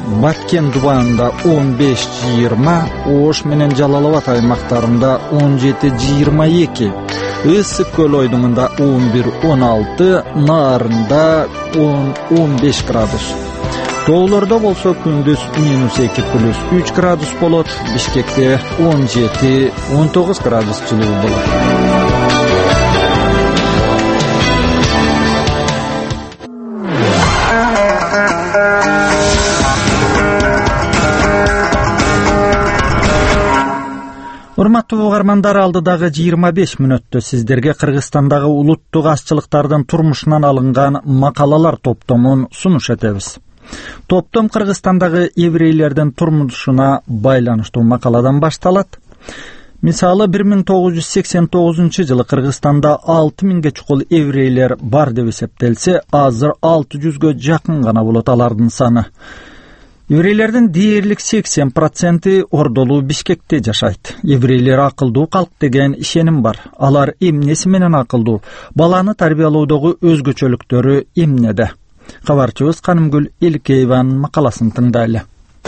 Баткен дубанында 15-20, Ош менен Жалал Абад аймактарында 17-22, Ысык көл ойдуңунда 11-16, Нарында 10-15 градус. Тоолордо болсо күндүз -2+3 градус болот, Бишкекте 17-19 градус жылуу болот. Урматтуу угармандар, алдыдагы 25 мүнөттө сиздерге Кыргызстандагы улуттук азчылыктардын турмушунан алынган макалалар топтомун сунуш этебиз. Топтом Кыргызстандагы еврейлердин турмушуна байланыштуу макаладан башталат. Мисалы 1989 жылы Кыргызстанда 6000ге чукул еврейлер бар деп эсептелсе, азыр 600гө жакын гана болот алардын саны. Еврейлердин дээрлик 80% Ордолуу Бишкекте жашайт. Еврейлер акылдуу калк деген ишеним бар. Алар эмнеси менен акылдуу? Баланы тарбиялоодогу өзгөчөлүктөрү эмнеде? Кабарчыбыз Канымгүл Элкееванын макаласын тыңдайлы.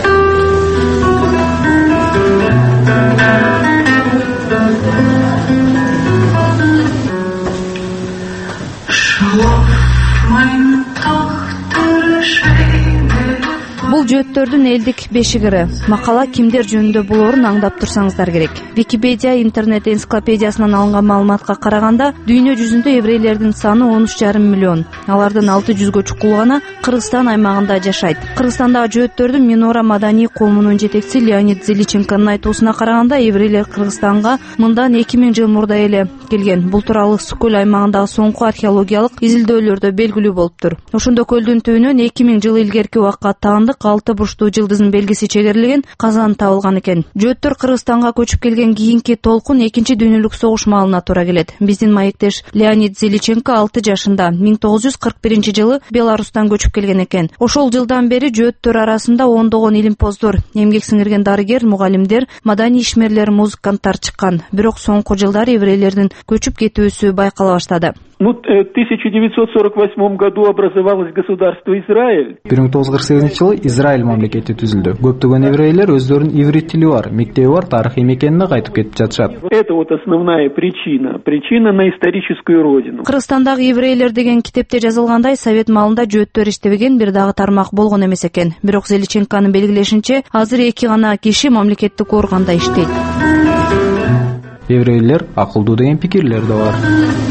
Бул жөөттөрдүн элдик бешигири. Макала кимдер жөнүндө болоорун аңдап турсаңыздар керек. Википедия интернет энциклопедиясынан алынган маалыматка караганда, дүйнө жүзүндө еврейлердин саны 13,5 миллион. Алардын 600гө чукулу гана Кыргызстан аймагында жашайт. Кыргызстандагы жөөттөрдүн Минора маданий коомунун жетекчиси Леонид Зеличенконун айтуусуна караганда, еврейлер Кыргызстанга мындан 2000 жыл мурда эле келген. Бул тууралуу Ысык көл аймагындагы соңку археологиялык изилдөөлөрдө белгилүү болуптур. Ошондо көлдүн түбүнөн 2000 жыл илгерки убакка таандык 6 бурчтуу жылдыздын белгиси чегерилген казан табылган экен. Жөөттөр Кыргызстанга көчүп келген кийинки толкун 2 дүйнөлүк согуш маалына туура келет. Биздин маектеш Леонид Зеличенко 6 жашында 1941 жылы Беларустан көчүп келген экен. Ошол жылдан бери жөөттөр арасында ондогон илимпоздор, эмгек сиңирген дарыгер, мугалимдер, маданий ишмерлер, музыканттар чыккан. Бирок соңку жылдары еврейлердин көчүп кетүүсү байкала баштады. В 1948 году образовалось государство Израиль. 1948 жылы Израиль мамлекети түзүлдү. Көптөгөн еврейлер өздөрүнүн иврит тили бар, мектеби бар, тарыхый мекенине кайтып кетип жатышат. Это вот основная причина на историческую родину. Кыргызстандагы еврейлер деген китепте жазылгандай, совет маалында жөөттөр иштебеген бир дагы тармак болгон эмес экен. Бирок Зеличенконун белгилешинче, азыр 2 гана киши мамлекеттик органда иштейт. Еврейлер акылдуу деген пикирлер да бар.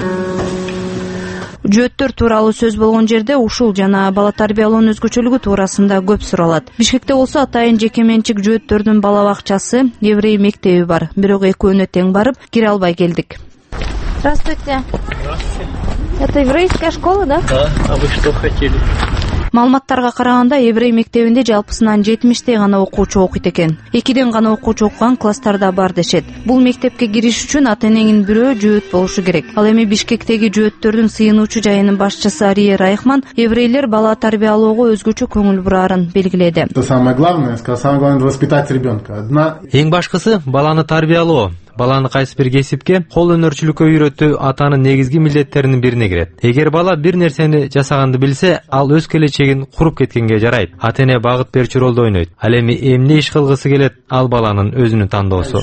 Жөөттөр тууралуу сөз болгон жерде ушул жана бала тарбиялоонун өзгөчөлүгү туурасында көп суралат. Бишкекте болсо атайын жеке менчик жөөттөрдүн бала бакчасы, еврей мектеби бар. Бирок экөөнө тең барып кире албай келдик. Здравствуйте. Это еврейская школа, да? Да, а вы что хотели? Маалыматтарга караганда, еврей мектебинде жалпысынан 70 гана окуучу окуйт экен. 2ден гана окуучу окуган класстарда бар дешет. Бул мектепке кириш үчүн ата-энеңин бирөө жөөт болушу керек. Ал эми Бишкектеги жөөттөрдүн сыйынуучу жайынын башчысы Ария Райхман еврейлер бала тарбиялоого өзгөчө көңүл бурарын белгиледи. Самое главное воспитать ребенка. Эң башкысы баланы тарбиялоо. Баланы кайсы бир кесипке, кол өнөрчүлүккө үйрөтүү атанын негизги милдеттеринин бирине кирет. Эгер бала бир нерсени жасаганды билсе, ал өз келечегин куруп кеткенге жарайт. Ата-эне багыт берчү ролду ойнойт. Ал эми эмне иш кылгысы келет, ал баланын өзүнүн тандоосу.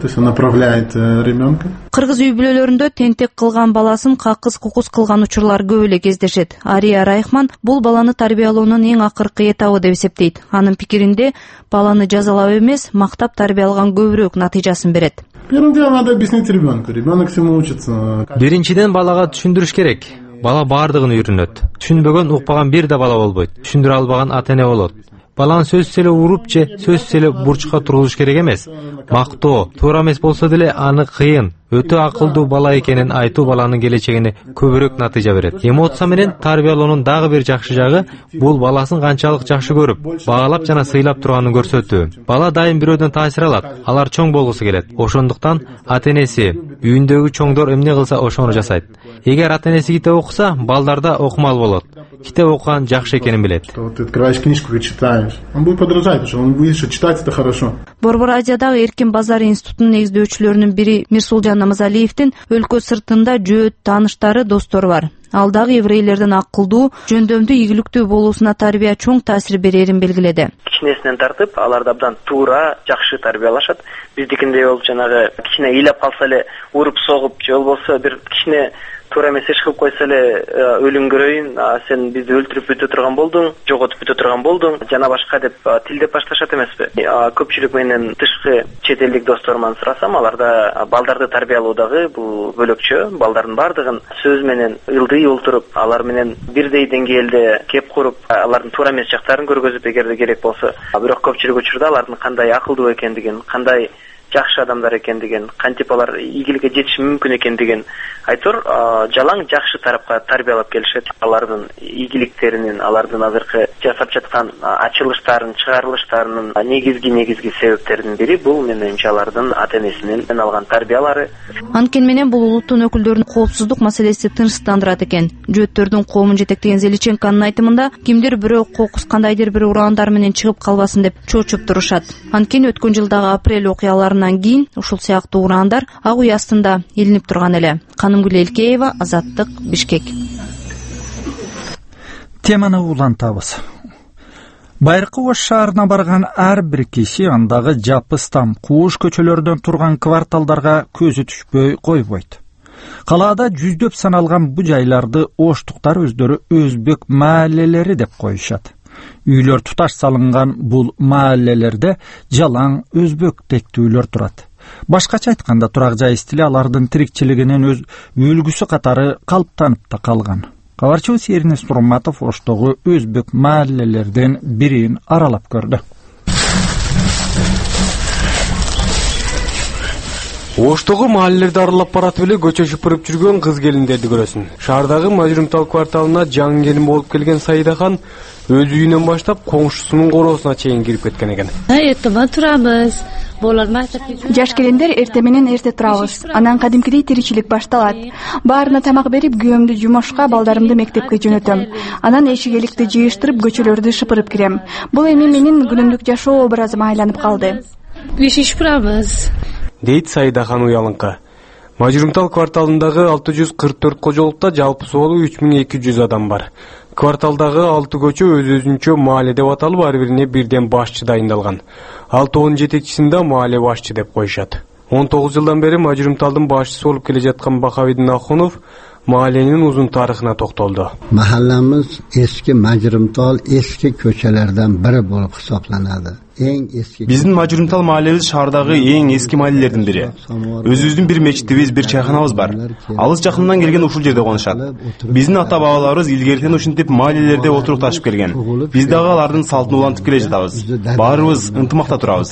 Кыргыз үй бүлөлөрүндө тентек кылган баласын какыс-кукус кылган учурлар көп эле кездешет. Ария Райхман бул баланы тарбиялоонун эң акыркы этабы деп эсептейт. Анын пикиринде, баланы жазалап эмес, мактап тарбиялаган көбүрөөк натыйжасын берет. Первым делом надо объяснить ребенку. Ребенок всему учится. Биринчиден балага түшүндүрүш керек. Бала бардыгын үйрөнөт. Түшүнбөгөн, укпаган бир да бала болбойт. Түшүндүрө албаган ата-эне болот. Баланы сөзсүз эле уруп же сөзсүз эле бурчка тургузуш керек эмес. Мактоо, туура эмес болсо деле аны кыйын, өтө акылдуу бала экенин айтуу баланын келечегине көбүрөөк натыйжа берет. Эмоция менен тарбиялоонун дагы бир жакшы жагы бул баласын канчалык жакшы көрүп, багалап жана сыйлап турганын көрсөтүү. Бала дайым бирөөдөн таасир алат. Алар чоң болгусу келет. Ошондуктан ата-энеси үйүндөгү чоңдор эмне кылса ошону жасайт. Эгер ата-энеси китеп окуса, балдарда окумал болот. Китеп окуган жакшы экенин билет. Ты открываешь книжку и читаешь. Он будет подражать, потому что он будет читать, это хорошо. Борбор Азиядагы Эркин базар институтунун негиздөөчүлөрүнүн бири Мирсулжан Намазалиевдин өлкө сыртында жөөт тааныштары, достору бар. Ал дагы еврейлердин акылдуу, жөндөмдүү, ийгиликтүү болуусуна тарбия чоң таасир берерин белгиледи. Кичинесинен тартып, аларды абдан туура, жакшы тарбиялашат. Биздикиндей болуп жанагы кичине ыйлап калса эле уруп согуп, же болбосо бир кичине туура эмес иш кылып койсо эле өлүм көрөйүн, сен бизди өлтүрүп бүтө турган болдуң, жоготуп бүтө турган болдуң, жана башка деп тилдеп башташат эмеспи. Көпчүлүк менен тышкы чет элдик досторуман сурасам, аларда балдарды тарбиялоодагы бул бөлөкчө, балдардын бардыгын сөз менен ылдый олтуруп, алар менен бирдей деңгээлде кеп куруп, алардын туура эмес жактарын көргөзүп эгерде керек болсо, бирок көпчүлүк учурда алардын кандай акылдуу экендигин, кандай жакшы адамдар экендигин, кантип алар ийгиликке жетиши мүмкүн экендигин айтор жалаң жакшы тарапка тарбиялап келишет. Алардын ийгиликтеринин, алардын азыркы жасап жаткан ачылыштарын, чыгарылыштарынын негизги себептеринин бири бул менимче алардын ата-энесинен алган тарбиялары. Анткени менен бул улуттун өкүлдөрүнүн коопсуздук маселеси тынчсыздандырат экен. Жөөттөрдүн коомун жетектеген Зеличенконун айтымында, кимдир бирөө кокус кандайдыр бир ураандар менен чыгып калбасын деп чоочуп турушат. Анткени өткөн жылдагы апрель окуяларынан кийин ушул сыяктуу ураандар ак үй астында илинип турган эле. Канымгүл Элкеева, Азаттык, Бишкек. Теманы улантабыз. Байыркы Ош шаарына барган ар бир киши андагы жапыстам, кууш көчөлөрдөн турган кварталдарга көзү түшпөй койбойт. Калаада жүздөп саналган бу жайларды оштуктар өздөрү өзбек маалелери деп коюшат. Үйлөр туташ салынган бул маалелерде жалаң өзбек тектүүлөр турат. Башкача айтканда, турак жай стили алардын тирикчилигинин өз өлгүсү катары калыптанып да калган. Кабарчыбыз Эрнес Турматов Оштогу өзбек маалелерден бирин аралап көрдү. Оштогу маалелерди аралап баратып эле көчө шыпырып жүргөн кыз келиндерди көрөсүн. Шаардагы Мажрумтал кварталына жаңы келин болуп келген Саидахан өз үйүнөн баштап коңшусунун короосуна чейин кирип кеткен экен. Эртемен турабыз. Жаш келиндер эрте менен эрте турабыз. Анан кадимкидей тиричилик башталат. Баарына тамак берип, күйөөмдү жумушка, балдарымды мектепке жөнөтөм. Анан эшик-эликти жыйыштырып, көчөлөрдү шыпырып кирем. Бул эми менин күнүмдүк жашоо образыма айланып калды. Бешиш турабыз, дейт Саидахан уялыңкы. Мажрумтал кварталындагы 644 кожолукта жалпы соолу 3200 адам бар. Кварталдагы 6 көчө өз-өзүнчө маале деп аталып, ар бирине бирден башчы дайындалган. 6-10 жетекчисин да маале башчы деп коюшат. 19 жылдан бери Мажрумталдын башчысы болуп келе жаткан Бахавиддин Ахунов mahallenin uzun tarixine toxtoldu. Mahallemiz eski Majrumtal eski köçelerden biri bulup hesaplanады. Биздин Majrumtal mahallemiz шаардагы эң эски mahallelердин бири. Өзүбүздүн бир мечитибиз, бир чайханабыз бар. Алыс жакындан келген ушул жерде конушат. Биздин ата-бабаларыбыз илгертен ушинтип mahallелерде отурукташып келген. Биз дагы алардын салтын улантып келе жатабыз. Баарыбыз ынтымакта турабыз.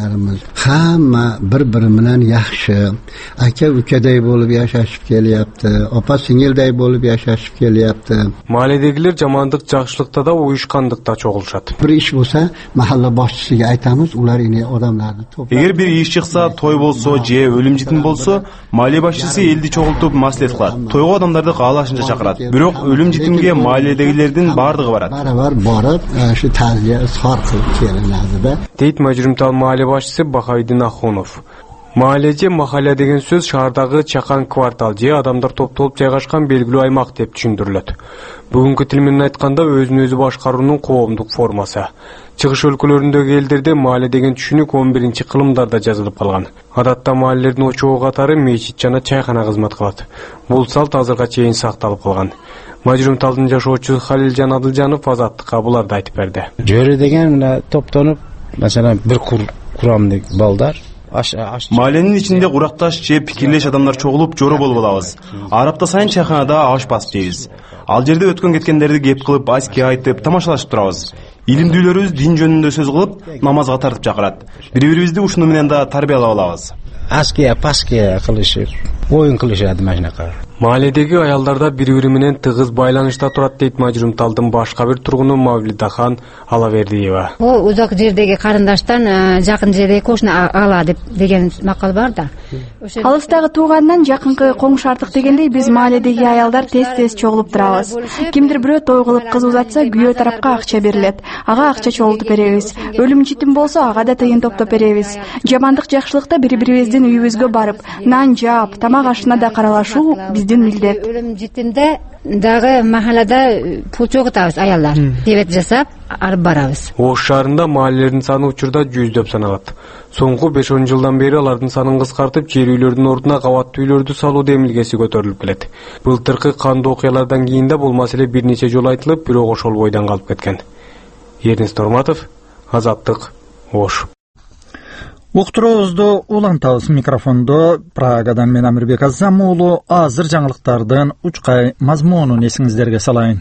Hamma bir-biri bilan yaxshi, aka-ukaday bo'lib yashashib kelyapti. Opa-singilday bo'lib yashashib kelyapti. Mahalledegiler жамандык, жакшылыкта да, уюшкандыкта чогулушат. Bir iş bo'lsa, mahalla boshchisiga aytamiz, ular ine odamlarni to'plab. Eğer bir iş çıksa, toy bolsa, je ölüm jitim bolsa, mahalle başçısı eldi çoğultup maslahat kılat. Toyga adamlardı kaalашынча чакырат. Бирок ölüm jitimге mahalledegilerdin бардыгы барат. Barabar borib, shu ta'ziya izhor qilib kelinadi-da. Deyt Majrumtal mahalle başçısı Бахавиддин Ахунов. Mahalleje mahalle деген сөз шаардагы чакан квартал же адамдар топтолуп жайгашкан белгилүү аймак деп түшүндүрүлөт. Бүгүнкү тил менен айтканда өзүн өзү башкаруунун коомдук формасы. Чыгыш өлкөлөрүндөгү элдерде маале деген түшүнүк 11-кылымдарда жазылып калган. Адатта маалелердин очогу катары мечит жана чайхана кызмат кылат. Бул салт азырга чейин сакталып калган. Majrumtalдын жашоочусу Халилжан Адылжанов Азаттыкка буларды айтып берди. Жөрө деген мына топтонуп, маселен, бир курамдык балдар Mahallenin içinde kuraqtaş je pikirlеш adamlar çoğulup joro bolup alabız. Arapta sayın çayxanada aş bas deybiz. Al jerde ötkөн кеткендерди кеп кылып, аське айтып, тамашалашып турабыз. Илимдүүлөрүбүз дин жөнүндө сөз кылып, намазга тартып чакырат. Бири-бирибизди ушуну менен да тарбиялап алабыз. Аське, паське кылышып, оюн кылышат машинака. Mahalledegi ayallarda birbiri менен тыгыз байланышта турат дейт Majrumtalдын башка бир тургуну Мавлидахан Алавердиева. О, узак жердеги карындаштан жакын жердеги кошуна ала деген макал бар да. Алыстагы туугандан жакынкы коңшу артык дегендей биз мааледеги аялдар тез-тез чогулуп турабыз. Кимдир бирөө той кылып кыз узатса, күйөө тарапка акча берилет. Ага акча чогултуп беребиз. Өлүм житим болсо, ага да тыйын топтоп беребиз. Жамандык жакшылыкта бири-бирибиздин үйүбүзгө барып, нан жаап, тамак ашына да каралашуу биздин милдет. Өлүм житимде дагы махаллада пул чогултабыз аялдар. Дебет жасап алып барабыз. Ош шаарында маалелердин саны учурда 100 саналат. Соңку 5-10 жылдан бери алардын санын кыскартып, жер үйлөрдүн ордуна кабаттуу үйлөрдү салуу демилгеси көтөрүлүп келет. Былтыркы кандуу окуялардан кийин да бул маселе бир нече жолу айтылып, бирок ошол бойдон калып кеткен. Эрнест Торматов, Азаттык, Ош. Уктуруубузду улантабыз. Микрофондо Прагадан мен Амирбек Азам уулу. Азыр жаңылыктардын учкай мазмунун эсиңиздерге салайын.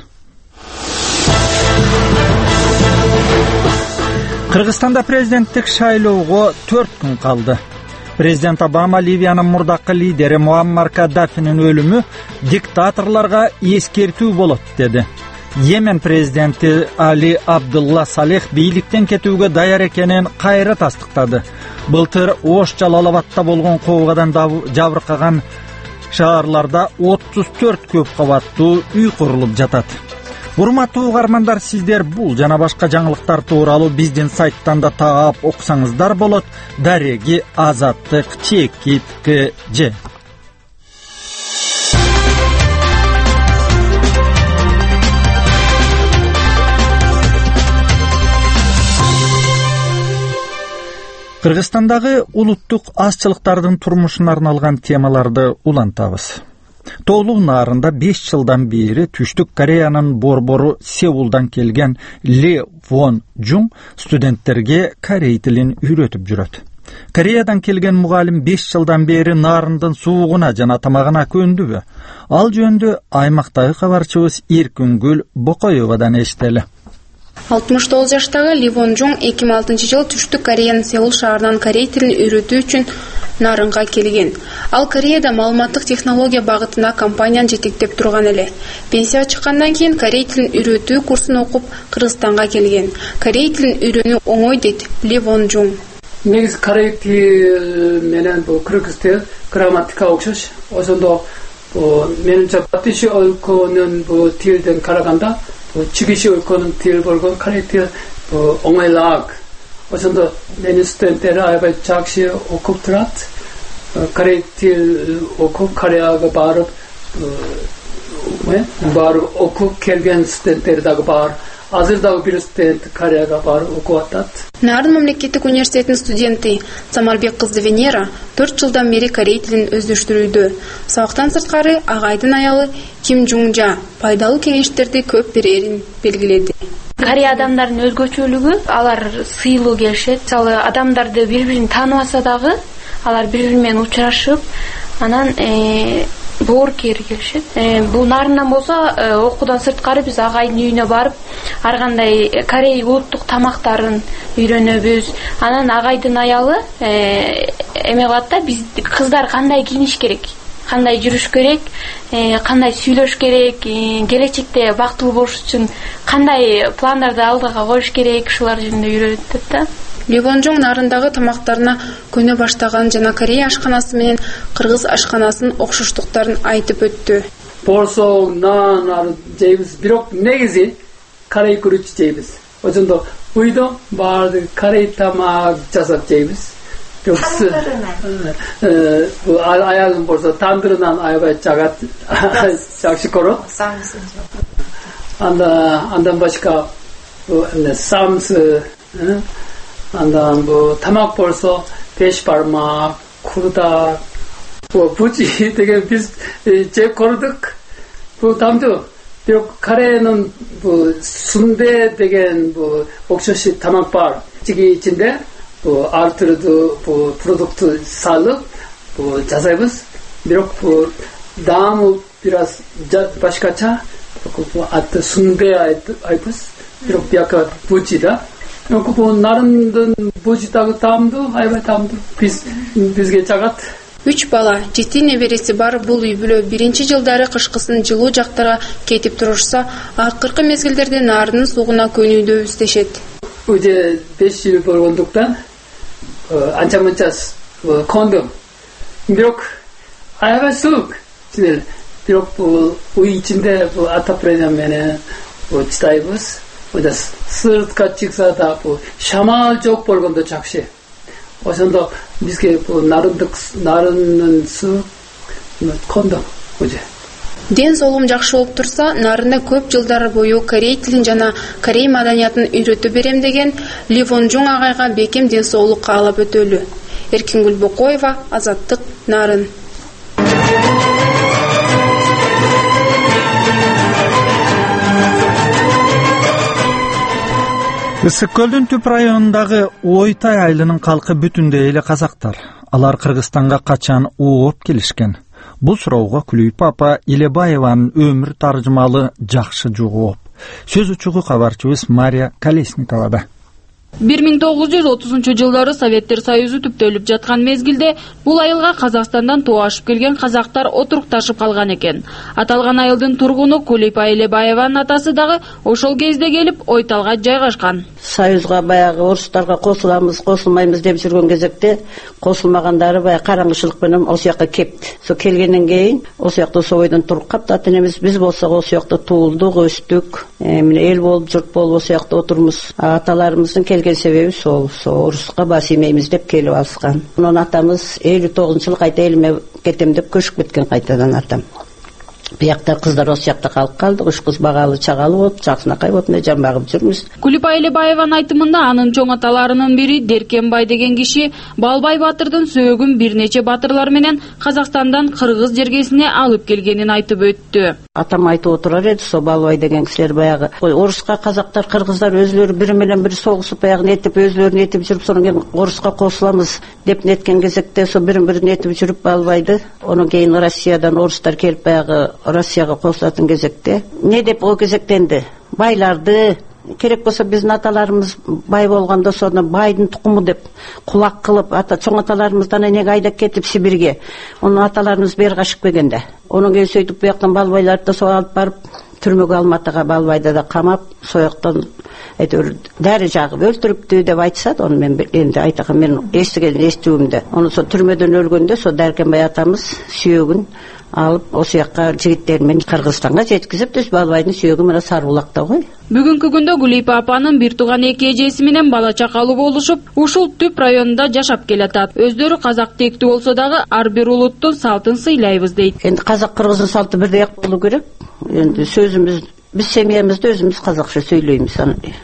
Кыргызстанда президенттик шайлоого 4 күн калды. Президент Обама Ливиянын мурдакы лидери Муаммар Каддафинин өлүмү диктаторлорго эскертүү болот деди. Йемен президенти Али Абдулла Салех бийликтен кетүүгө даяр экенин кайра тастыктады. Былтыр Ош Жалалабадта болгон коогадан жабыркаган шаарларда 34 көп кабаттуу үй курулуп жатат. Урматтуу угармандар, сиздер бул жана башка жаңылыктар тууралуу биздин сайттан да таап окусаңыздар болот. Дареги Азаттык @. Кыргызстандагы улуттук азчылыктардын турмушуна арналган темаларды улантабыз. Тоолуу наарында 5 жылдан бери Түштүк Кореянын борбору Сеулдан келген Ле Вон Жун студенттерге корей тилин үйрөтүп жүрөт. Кореядан келген мугалим 5 жылдан бери нарындын суугуна жана тамагына көндүбү? Ал жөнүндө аймактагы кабарчыбыз Эркүнгүл Бокоевадан эстели. 69 жаштагы Ли Вон Жун 2006-жылы Түштүк Кореянын Сеул шаарынан корей тилин үйрөтүү үчүн нарынга келген. Ал Кореяда маалыматтык технология багытына компанияны жетектеп турган эле. Пенсияга чыккандан кийин корей тилин үйрөтүү курсун окуп Кыргызстанга келген. Корей тилин үйрөнүү оңой дейт Ли Вон Жун. Негизи корей тили менен бул кыргыз тил грамматика окшош. Ошондо менимче батыш өлкөнүн бул тилден караганда чигиши өлкөнүн тили болгон корей тил оңойлаак. Ошондо менин студенттер аябай жакшы окуп турат. Корей тил окуп Кореяга барып окуп келген студенттер дагы бар. Азыр дагы бир студент Кореяга барып окуп атат. Нарын мамлекеттик университетинин студенти Самарбек кызы Венера 4 жылдан бери корей тилин өздөштүрүүдө. Сабактан сырткары агайдын аялы Ким Жунжа пайдалуу кеңештерди көп берерин белгиледи. Корей адамдарынын өзгөчөлүгү, алар сыйлуу келишет. Мисалы, адамдарды бири-бирин тааныбаса дагы, алар бири-бири менен учурашып, анан боор кери келишет. Бул нарындан болсо, окуудан сырткары биз агайдын үйүнө барып, ар кандай корей улуттук тамактарын үйрөнөбүз. Анан агайдын аялы эме кылат да, биз кыздар кандай кийиниш керек, кандай жүрүш керек, кандай сүйлөш керек, келечекте бактылуу болуш үчүн кандай пландарды алдыга коюш керек, ушулар жөнүндө үйрөтөт да. Ли Вон Жун нарындагы тамактарына көнө баштаган жана корей ашканасы менен кыргыз ашканасынын окшоштуктарын айтып өттү. Борсо, нан жейбиз, бирок негизи корей күрүч жейбиз. Ошондо үйдө баарды корей тамак жасап жейбиз. Бул аялым болсо тандырынан аябай жагат, жакшы көрөт. Андан башка самсы, андан бул тамак болсо беш бармак, курда, бужи деген биз жеп көрдүк. Бул тамдуу. Бирок Кореянын бул сунде деген бул окшош тамак бар. Чиги ичинде ар түрдүү продукты салып жасайбыз. Бирок даамы бир аз башкача. Аты сунде айбыз. Бирок бияка бужи да. Бул нарындын бужи дагы таамдуу, аябай таамдуу. Бизге жагат. 3 бала, 7 небереси бар бул үй бүлө биринчи жылдары кышкысын жылуу жактарга кетип турушса, акыркы мезгилдерде нарынын суугуна көнүүдө издешет. Уже 5 жыл болгондуктан анча-мынча кондум. Бирок аябай суук. Бирок үй ичинде отопление менен чыдайбыз. Сыртка чыкса да шамал жок болгондо жакшы. Ошондо бизге нарынын суу кондум уже. Ден соолугум жакшы болуп турса, нарында көп жылдар бою корей тилин жана корей маданиятын үйрөтүп берем деген Ли Вонжун агайга бекем ден соолук каалап өтөлү. Эркингүл Бокоева, Азаттык, Нарын. Ысык көлдүн түп районундагы Ойтай айылынын калкы бүтүндөй эле казактар. Алар Кыргызстанга качан ооп келишкен? Бул суроого Гүлипа апа Элебаеванын өмүр таржымалы жакшы жооп. Сөз учугу кабарчыбыз Мария Колесниковада. 1930 Советтер Союзу түптөлүп жаткан мезгилде бул айылга Казакстандан тоо ашып келген казактар отурукташып калган экен. Аталган айылдын тургуну Гүлипа Элебаеванын атасы дагы ошол кезде келип Ойталга жайгашкан. Союзга баягы орустарга косуламыз, косулмайбыз деп жүргөн кезекте косулмагандары баягы караңгычылык менен ошол жака кепти. Со келгенден кийин ошол жакта ойдон туруп капты. Ата-энебиз биз болсок ошол жакта туулдук, өстүк, эл болуп, журт болуп ошол жакта отурмуз. Аталарыбыздын келген себеби сол орусқа бас иймейбиз деп келип алышкан. Анан атамыз 59-жылы кайта элиме кетем деп көчүп кеткен кайтадан атам. Биякта кыздар ошол жакта калып калдык. 3 кыз багалы чагалы болуп, жаксынакай болуп жан багып жүрмүз. Гүлипа Элебаеванын айтымында анын чоң аталарынын бири Деркенбай деген киши Балбай батырдын сөөгүн бир нече батырлар менен Казакстандан Кыргыз жергесине алып келгенин айтып өттү. Атам айтып отурар эди, со Балбай деген кишилер баягы оруска казактар, кыргыздар өзлөрү бири менен бири согушуп баягы нетип өзлөрүн нетип жүрүп, сонун кийин оруска косуламыз деп неткен кезекте со бирин нетип жүрүп Балбайды, анан кийин Россиядан орустар келип баягы Россияга косулатын кезекте не деп о кезектенди? Байларды керек болсо биздин аталарыбыз бай болгондо сону байдын тукуму деп кулак кылып чоң аталарыбыздан энеге айдап кетип Сибирге. Онун аталарыбыз бери качып келгенде. Онун кийин сөйтүп бияктан Балбайларды да алып барып түрмөгө Алматыга Балбайды да камап, сояктан дәрі жагып өлтүрүптү деп айтышат. Onu мен энди айтакан мен эстигенде. Onu со түрмөдөн өлгөндө со Деркенбай атамыз сүйөгүн алып ошол жакка жигиттер менен Кыргызстанга жеткизип, түз Балбайдын сүйөгү менен Сарбулакта кой. Бүгүнкү күндө Гүлипа апанын бир тууган эки эжеси менен бала чакалуу болушуп, ушул түп районунда жашап келатат. Өздөрү казак тектүү болсо дагы ар бир улуттун салтын сыйлайбыз дейт. Энди казак кыргыздын салты бирдей болуу керек. Энди сөзүбүз биз семьямызда өзүбүз казакча сөйлөйбүз.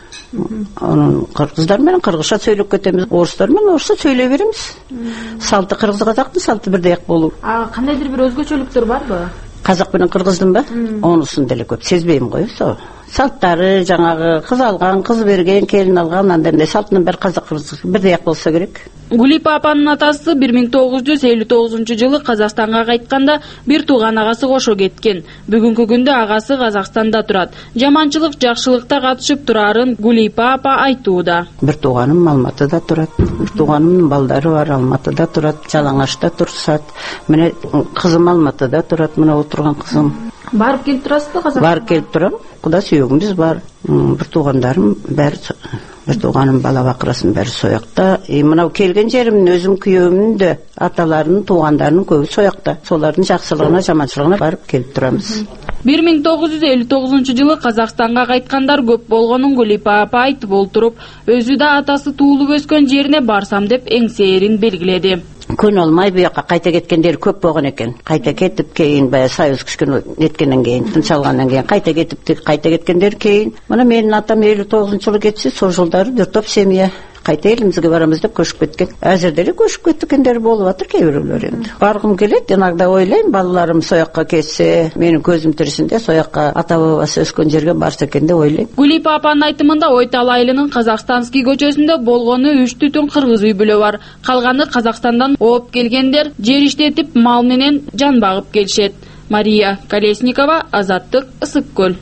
Анан кыргыздар менен кыргызча сөйлөп кетебиз, орустар менен орусча сөйлөй беребиз. Салты кыргыз казактын салты бирдей болуу. Кандайдыр бир өзгөчөлүктөр барбы? Казак менен кыргыздын ба? Онусун деле көп сезбейм го, со. Салттары жаңагы кыз алган, кыз берген, келин алган, андай салтынын бир казак кыргыз бирдей болсо керек. Гүлипа апанын атасы 1959-жылы Казакстанга кайтканда бир тууган агасы кошо кеткен. Бүгүнкү күндө агасы Казакстанда турат. Жаманчылык, жакшылыкта катышып турарын Гүлипа апа айтууда. Бир тууганым Алматыда турат. Бир тууганымдын балдары бар, Алматыда турат, Жалаңачта турсат. Міне кызым Алматыда турат, мына отурган кызым. Барып келип турасызбы Казакстанга? Барып келип турам. Куда сүйөгүмүз бар. Бир туугандарым баары бир тууганым бала бакырасынын баары соякта. Мына келген жеримдин өзүм күйөөмүн да аталарынын, туугандарынын көбү соякта. Солардын жакшылыгына, жаманчылыгына барып келип турабыз. 1959-жылы Казакстанга кайткандар көп болгонун Гүлипа апа айтып олтуруп, өзү да атасы туулуп өскөн жерине барсам деп эңсээрин белгиледи. Күн алмай буяка кайта кеткендер көп болгон экен. Кайта кетип кийин бая Союз кичкене неткенден кийин, тынчалгандан кийин кайта кеткендер кийин. Мына менин атам 59-жылы кетсе, сол жылдары бир топ семья кайта элибизге барамыз деп көчүп кеткен. Азыр деле көчүп кеткендер болуп атыр кээ бирөөлөр энди. Баргым келет, иногда ойлойм, балаларым соякка кетсе, менин көзүм тирисинде соякка ата бабасы өскөн жерге барса экен деп ойлойм. Гүлипа апанын айтымында Ойтал айылынын Казакстанский көчөсүндө болгону 3 түтүн кыргыз үй бүлө бар. Калганы Казакстандан ооп келгендер жер иштетип, мал менен жан багып келишет. Мария Колесникова, Азаттык, Ысык көл.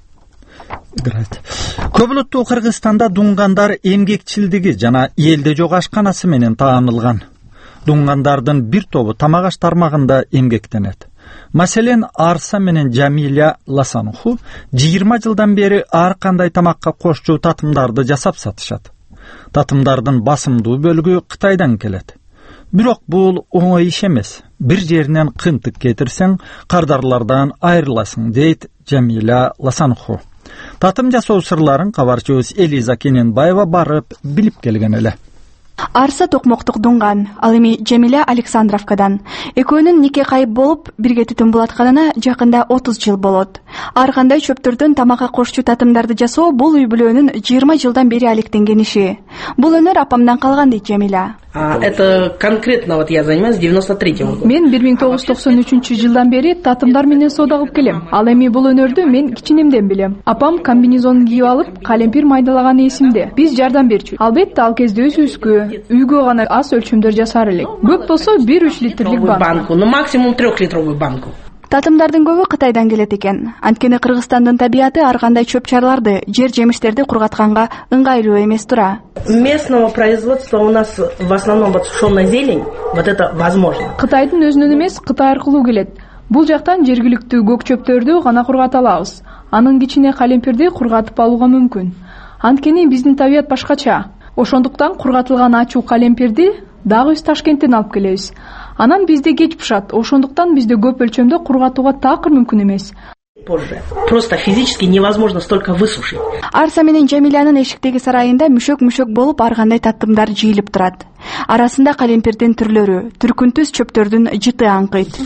Көп улуттуу Кыргызстанда дуңгандар эмгекчилдиги жана элде жок ашканасы менен таанылган. Дуңгандардын бир тобу тамак аш тармагында эмгектенет. Маселен, Арса менен Жамиля Ласануху 20 жылдан бери ар кандай тамакка кошчу татымдарды жасап сатышат. Татымдардын басымдуу бөлүгү Кытайдан келет. Бирок бул оңой иш эмес. Бир жеринен кынтык кетирсең, кардарлардан айрыласың, дейт Жамиля Ласануху. Татым жасоо сырларын кабарчыбыз Элиза Кененбаева барып билип келген эле. Арса Токмоктук Дунган, ал эми Жамиля Александровкадан. Экөөнүн нике кайып болуп, бирге түтүн булатканына жакында 30 жыл болот. Ар кандай чөптөрдөн тамакка кошчу татымдарды жасоо бул үй бүлөнүн 20 жылдан бери алектенген иши. Бул өнөр апамдан калган дейт Жамиля. Это конкретно вот я занимаюсь с 93-го года. Мен 1993-жылдан бери татымдар менен соода кылып келем. Ал эми бул өнөрдү мен кичинемден билем. Апам комбинезонун кийип алып, калемпир майдалаганы эсимде. Биз жардам берчү. Албетте ал кезде өз-өзгө, үйгө гана аз өлчөмдөр жасар элек. Көп болсо 1-3 литрлик банку, ну максимум 3-литровую банку. Татымдардын көбү Кытайдан келет экен. Анткени Кыргызстандын табиаты ар кандай чөп-чарларды, жер жемиштерди кургатканга ыңгайлуу эмес тура. Местного производства у нас в основном вот сушеная зелень, вот это возможно. Кытайдын өзүнөн эмес, Кытай аркылуу келет. Бул жактан жергиликтүү көк чөптөрдү гана кургата алабыз. Анын кичине калемпирди кургатып алууга мүмкүн. Анткени биздин табият башкача. Ошондуктан кургатылган ачуу калемпирди дагы биз Ташкенттен алып келебиз. Анан бизде кеч пышат. Ошондуктан бизде көп өлчөмдө кургатууга такыр мүмкүн эмес. Позже. Просто физически невозможно столько высушить. Арса менен Жамилянын эшиктеги сарайында мүшөк болуп ар кандай татымдар жыйылып турат. Арасында калемпирдин түрлөрү, түркүнтүз чөптөрдүн жыты аңкыйт.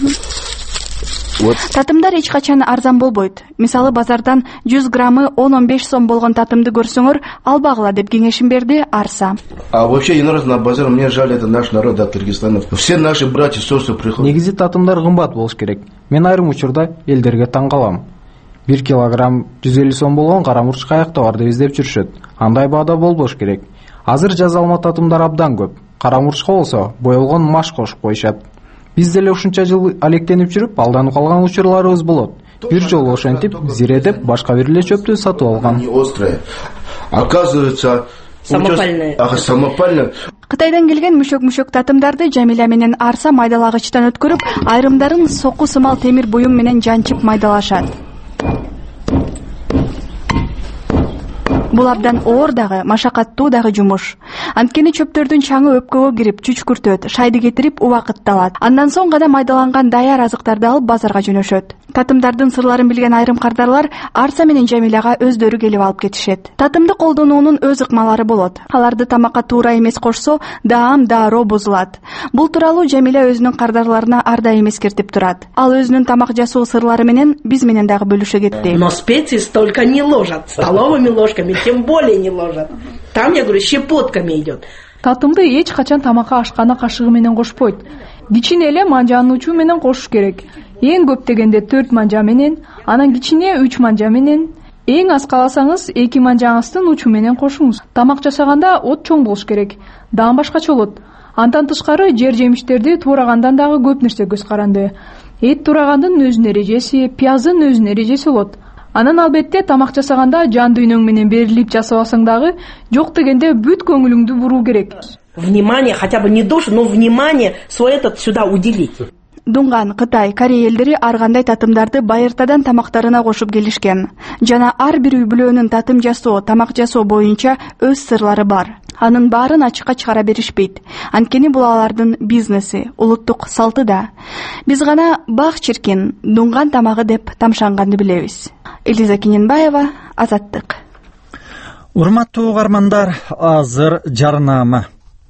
Татымдар эч качан арзан болбойт. Мисалы базардан 100 граммы 10-15 сом болгон татымды көрсөңөр, албагыла деп кеңешин берди Арса. А вообще не нужно на базар, мне жаль, это наш народ от Кыргызстана. Все наши братья сестры приходят. Негизи татымдар кымбат болуш керек. Мен айрым учурда элдерге таң калам. 1 килограмм 150 сом болгон карамурч каякта бар деп издеп жүрүшөт. Андай баада болбош керек. Азыр жаза алма татымдар абдан көп. Карамурчка болсо боелгон маш кошуп коюшат. Биз деле ушунча жыл алектенип жүрүп, алданып калган учурларыбыз болот. Бир жолу ошентип, зиредеп, башка бир эле чөптү сатып алган. Оказывается, самопальная. Кытайдан келген мүшөк татымдарды Жамиля менен Арса майдалагычтан өткөрүп, айрымдарын соку сымал темир буюм менен жанчып майдалашат. Бул абдан оор дагы, машакаттуу дагы жумуш. Анткени чөптөрдүн чаңы өпкөгө кирип, чүчкүртөт, шайды кетирип убакытты алат. Андан соң гана майдаланган даяр азыктарды алып базарга жөнөшөт. Татымдардын сырларын билген айрым кардарлар Арса менен Жамиляга өздөрү келип алып кетишет. Татымды колдонуунун өз ыкмалары болот. Аларды тамакка туура эмес кошсо, даам дароо бузулат. Бул тууралуу Жамиля өзүнүн кардарларына ар дайым эскертип турат. Ал өзүнүн тамак жасоо сырлары менен биз менен дагы бөлүшө кетти. Но специи столько не ложат, столовыми ложками тем более не ложат. Там, я говорю, щепотками идет. Татымды эч качан тамакка ашкана кашыгы менен кошпойт. Кичине эле манжанын учу менен кошуш керек. Эң көп дегенде 4 манжа менен, анан кичине 3 манжа менен, эң аз кааласаңыз 2 манжаңыздын учу менен кошуңуз. Тамак жасаганда от чоң болуш керек. Даам башкача болот. Андан тышкары жер жемиштерди туурагандан дагы көп нерсе көз каранды. Эт туурагандын өзүнүн эрежеси, пияздын өзүнүн эрежеси болот. Анан албетте тамак жасаганда жан дүйнөң менен берилип жасабасаң дагы жок дегенде бүт көңүлүңдү буруу керек. Внимание, хотя бы не душу, но внимание свой этот сюда уделить. Дунган, Кытай, Корея элдери ар кандай татымдарды байыртадан тамактарына кошуп келишкен. Жана ар бир үй бүлөнүн татым жасоо, тамак жасоо боюнча өз сырлары бар. Анын баарын ачыкка чыгара беришпейт. Анткени бул алардын бизнеси, улуттук салты да. Биз гана бак чиркин, дунган тамагы деп тамшанганды билебиз. Элиза Кененбаева, Азаттык. Урматтуу угармандар, азыр жарнама.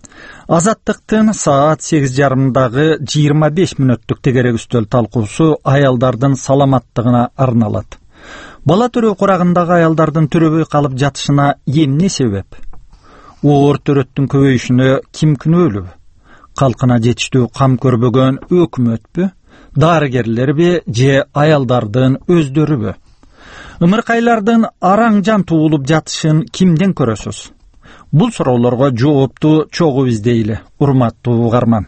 Азаттыктын саат 8:30-дагы 25 мүнөттүк тегерек үстөл талкуусу аялдардын саламаттыгына арналат. Бала төрөө курагындагы аялдардын төрөбөй калып жатышына эмне себеп? Оор төрөттүн көбөйүшүнө ким күнөөлүү? Калкына жетиштүү кам көрбөгөн өкмөтпү, дарыгерлерби же аялдардын өздөрүбү? Ымыркайлардын араң жан туулуп жатышын кимден көрөсүз? Бул суроолорго жоопту чогуу издейли, урматтуу угарман.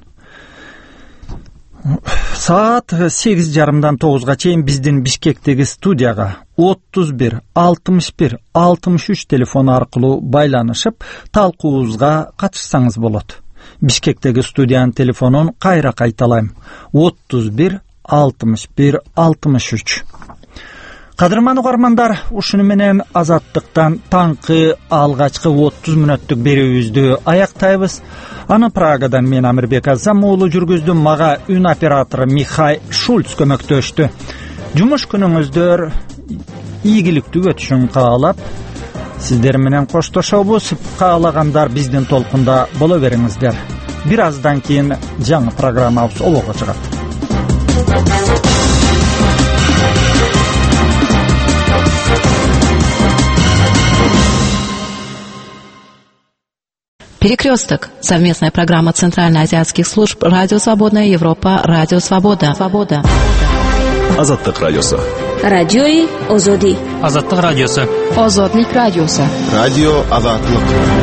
Саат 8:30-дан 9-га чейин биздин Бишкектеги студияга 31 61 63 телефону аркылуу байланышып, талкуубузга катышсаңыз болот. Бишкектеги студиянын телефонун кайра кайталайм: 31 61 63. Кадырман угармандар, ушуну менен Азаттыктан таңкы алгачкы 30 мүнөттүк берүүбүздү аяктайбыз. Аны Прагадан мен Амирбек Азам уулу жүргүздүм, мага үн оператору Михай Шульц көмөктөштү. Жумуш күнүңүздөр ийгиликтүү өтүшүн каалап, Сиздер менен коштошобуз. Каалагандар биздин толкунда боло бериңиздер. Бир аздан кийин жаңы программабыз олого чыгат. Перекресток. Совместная программа Центральноазиатских служб Радио Свободная Европа, Радио Свобода. Азаттык радиосу. Радиои Озоди. Азаттык радиосу. Озодлик радиосу. Радио Азаттык.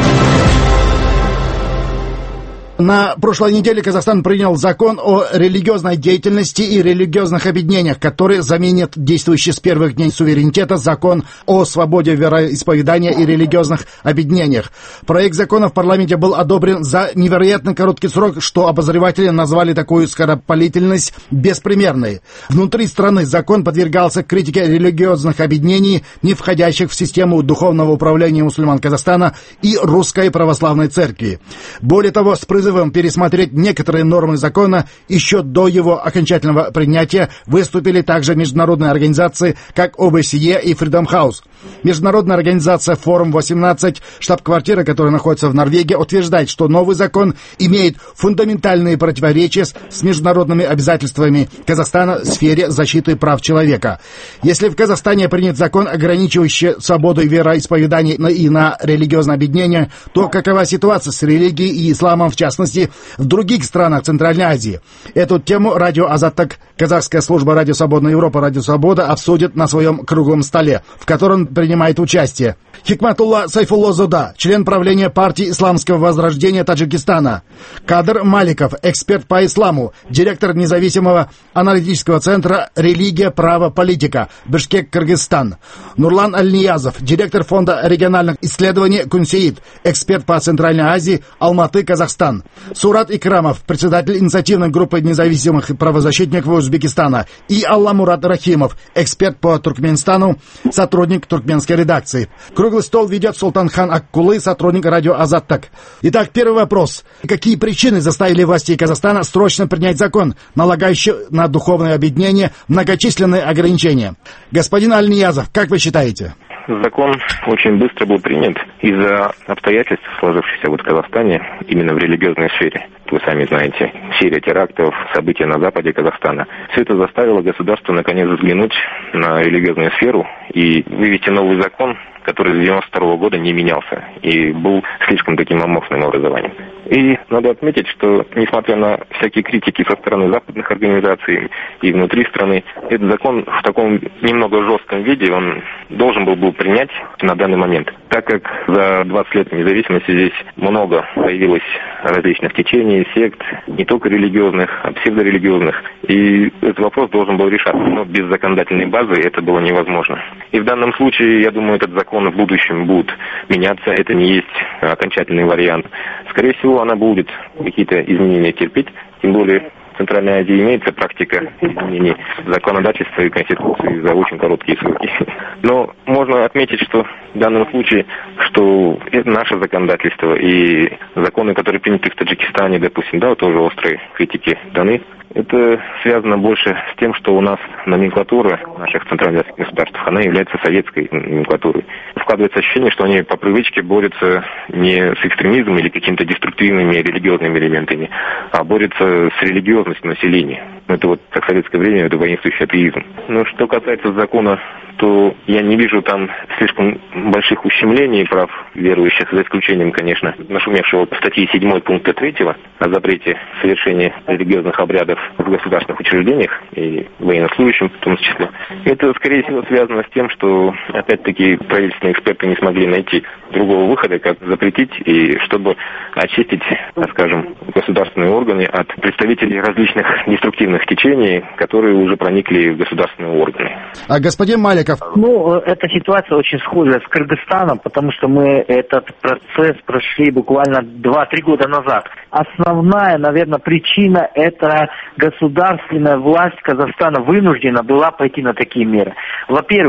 На прошлой неделе Казахстан принял закон о религиозной деятельности и религиозных объединениях, который заменит действующий с первых дней суверенитета закон о свободе вероисповедания и религиозных объединениях. Проект закона в парламенте был одобрен за невероятно короткий срок, что обозреватели назвали такую скоропалительность беспримерной. Внутри страны закон подвергался критике религиозных объединений, не входящих в систему духовного управления мусульман Казахстана и Русской Православной Церкви. Более того, с призывом пересмотреть некоторые нормы закона еще до его окончательного принятия выступили также международные организации, как ОБСЕ и Freedom House. Международная организация Форум-18, штаб-квартира, которая находится в Норвегии, утверждает, что новый закон имеет фундаментальные противоречия с международными обязательствами Казахстана в сфере защиты прав человека. Если в Казахстане принят закон, ограничивающий свободу вероисповедания и на религиозное объединение, то какова ситуация с религией и исламом, в частности, в других странах Центральной Азии? Эту тему радио Азаттык, казахская служба Радио Свободная Европа, Радио Свобода обсудит на своем круглом столе, в котором принимает участие Хикматулла Сайфулло Зуда, член правления партии Исламского возрождения Таджикистана; Кадыр Маликов, эксперт по исламу, директор независимого аналитического центра «Религия, право, политика», Бишкек, Кыргызстан; Нурлан Аль-Ниязов, директор фонда региональных исследований Кунсеид, эксперт по Центральной Азии, Алматы, Казахстан; Сурат Икрамов, председатель инициативной группы независимых правозащитников Узбекистана; и Алла Мурат Рахимов, эксперт по Туркменистану, сотрудник туркменской редакции. Круглый стол ведет Султанхан Аккулы, сотрудник радио Азаттык. Итак, первый вопрос. Какие причины заставили власти Казахстана срочно принять закон, налагающий на духовное объединение многочисленные ограничения? Господин Аль-Ниязов, как вы считаете? Закон очень быстро был принят из-за обстоятельств, сложившихся в Казахстане именно в религиозной сфере. Вы сами знаете, серия терактов, события на западе Казахстана. Все это заставило государство наконец взглянуть на религиозную сферу и вывести новый закон, который с 1992 года не менялся и был слишком таким аморфным образованием. И надо отметить, что несмотря на всякие критики со стороны западных организаций и внутри страны, этот закон в таком немного жестком виде он должен был принять на данный момент. Так как за 20 лет независимости здесь много появилось различных течений, сект, не только религиозных, а псевдорелигиозных. И этот вопрос должен был решаться, но без законодательной базы это было невозможно. И в данном случае, я думаю, этот закон в будущем будет меняться. Это не есть окончательный вариант. Скорее всего, она будет какие-то изменения терпеть, тем более в Центральной Азии имеется практика изменений законодательства и конституции за очень короткие сроки. Но можно отметить, что в данном случае, что наше законодательство и законы, которые приняты в Таджикистане, допустим, да, тоже острые критики даны, это связано больше с тем, что у нас номенклатура наших центральных государств, она является советской номенклатурой. Складывается ощущение, что они по привычке борются не с экстремизмом или какими-то деструктивными религиозными элементами, а борются с религиозностью населения. Это вот как в советское время, это воинствующий атеизм. Но что касается закона, то я не вижу там слишком больших ущемлений прав верующих, за исключением, конечно, нашумевшего статьи 7 пункта 3 о запрете совершения религиозных обрядов в государственных учреждениях и военнослужащим в том числе. Это, скорее всего, связано с тем, что, опять-таки, правительственные эксперты не смогли найти другого выхода, как запретить, и чтобы очистить, так скажем, государственные органы от представителей различных деструктивных течений, которые уже проникли в государственные органы. А господин Маликов? Ну, эта ситуация очень схожа с Кыргызстаном, потому что мы этот процесс прошли буквально 2-3 года назад. Основная, наверное, причина – это государственная власть Казахстана вынуждена была пойти на такие меры. Во-первых,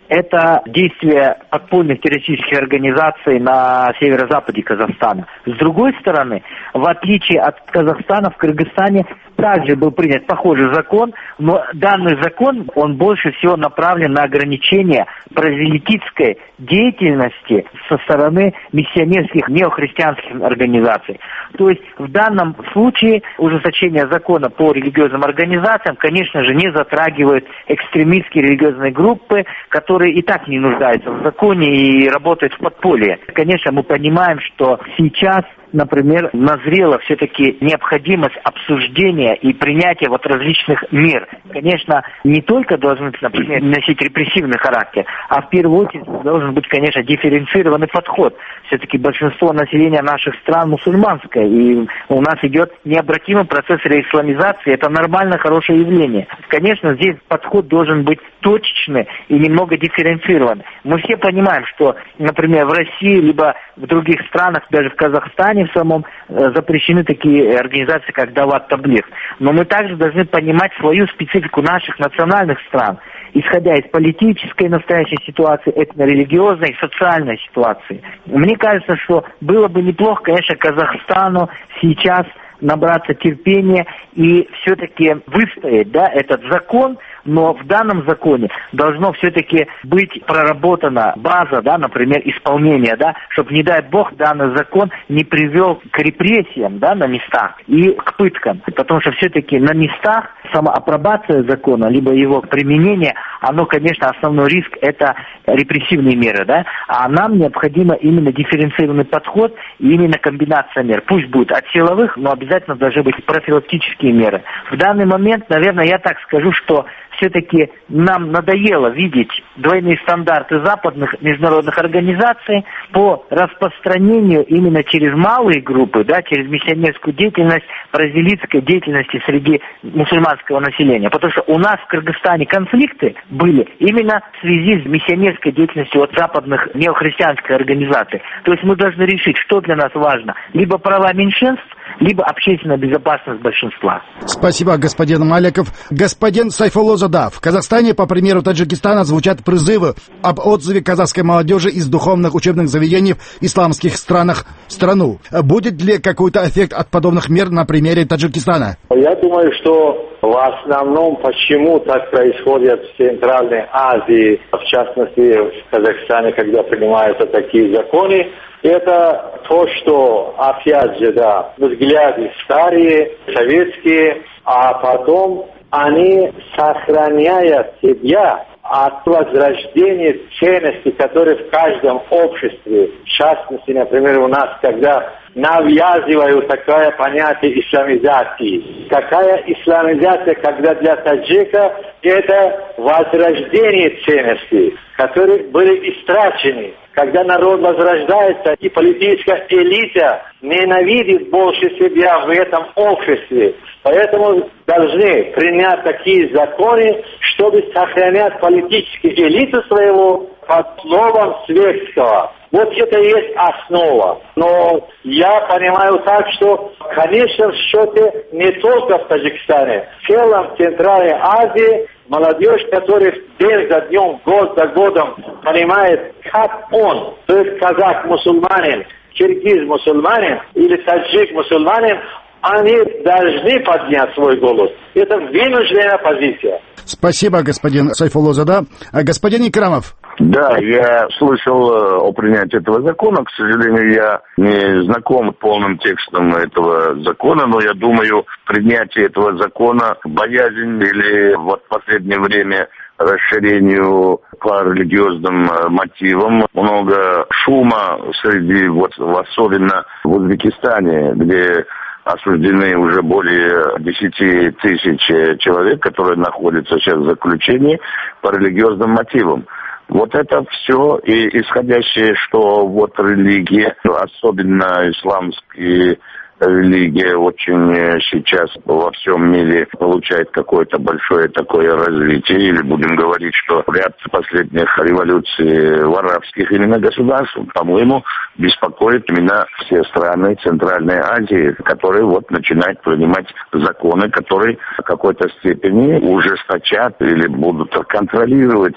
это действия подпольных террористических организаций на северо-западе Казахстана. С другой стороны, в отличие от Казахстана, в Кыргызстане также был принят похожий закон, но данный закон, он больше всего направлен на ограничение прозелитической деятельности со стороны миссионерских неохристианских организаций. То есть в данном случае ужесточение закона по религиозным организациям, конечно же, не затрагивает экстремистские религиозные группы, которые и так не нуждаются в законе и работают в подполье. Конечно, мы понимаем, что сейчас, например, назрела все-таки необходимость обсуждения и принятия различных мер. Конечно, не только должны, например, носить репрессивный характер, а в первую очередь должен быть, конечно, дифференцированный подход. Все-таки большинство населения наших стран мусульманское, и у нас идет необратимый процесс реисламизации. Это нормально, хорошее явление. Конечно, здесь подход должен быть точечный и немного дифференцирован. Мы все понимаем, что, например, в России, либо в других странах, даже в Казахстане в самом, запрещены такие организации, как Дават Таблигh. Но мы также должны понимать свою специфику наших национальных стран, исходя из политической настоящей ситуации, этнорелигиозной и социальной ситуации. Мне кажется, что было бы неплохо, конечно, Казахстану сейчас набраться терпения и все-таки выстоять, этот закон, но в данном законе должно все-таки быть проработана база, например, исполнения, чтобы, не дай бог, данный закон не привел к репрессиям, на местах и к пыткам. Потому что все-таки на местах самоапробация закона, либо его применение, оно, конечно, основной риск – это репрессивные меры, а нам необходимо именно дифференцированный подход и именно комбинация мер. Пусть будет от силовых, но обязательно должны быть профилактические меры. В данный момент, наверное, я так скажу, что все-таки нам надоело видеть двойные стандарты западных международных организаций по распространению именно через малые группы, через миссионерскую деятельность, прозелитской деятельности среди мусульманского населения. Потому что у нас в Кыргызстане конфликты были именно в связи с миссионерской деятельностью от западных неохристианских организаций. То есть мы должны решить, что для нас важно. Либо права меньшинств, либо общественная безопасность большинства. Спасибо, господин Маликов. Господин Сайфулло Зада, в Казахстане, по примеру Таджикистана, звучат призывы об отзыве казахской молодежи из духовных учебных заведений в исламских странах в страну. Будет ли какой-то эффект от подобных мер на примере Таджикистана? Я думаю, что в основном, почему так происходит в Центральной Азии, в частности в Казахстане, когда принимаются такие законы, это то, что, опять же, взгляды старые, советские, а потом они, сохраняя себя от возрождения ценностей, которые в каждом обществе, в частности, например, у нас, когда навязывают такое понятие исламизации. Какая исламизация, когда для таджика это возрождение ценностей, которые были истрачены. Когда народ возрождается, и политическая элита ненавидит больше себя в этом обществе. Поэтому должны принять такие законы, чтобы сохранять политическую элиту своего под словом светского. Вот это и есть основа. Но я понимаю так, что, конечно, в счете не только в Таджикистане, в целом в Центральной Азии молодежь, которая день за днем, год за годом понимает, как он, то есть казах-мусульманин, киргиз-мусульманин или таджик-мусульманин, они должны поднять свой голос. Это вынужденная позиция. Спасибо, господин Сайфулло Зада. Господин Икрамов. Да, я слышал о принятии этого закона. К сожалению, я не знаком с полным текстом этого закона, но я думаю, принятие этого закона, боязнь или в последнее время расширению по религиозным мотивам, много шума среди, особенно в Узбекистане, где осуждены уже более 10 тысяч человек, которые находятся сейчас в заключении по религиозным мотивам. Вот это все, и исходящее, что религия, особенно исламские религия очень сейчас во всем мире получает какое-то большое такое развитие, или будем говорить, что ряд последних революций в арабских именно государств, по-моему, беспокоит именно все страны Центральной Азии, которые вот начинают принимать законы, которые в какой-то степени ужесточат или будут контролировать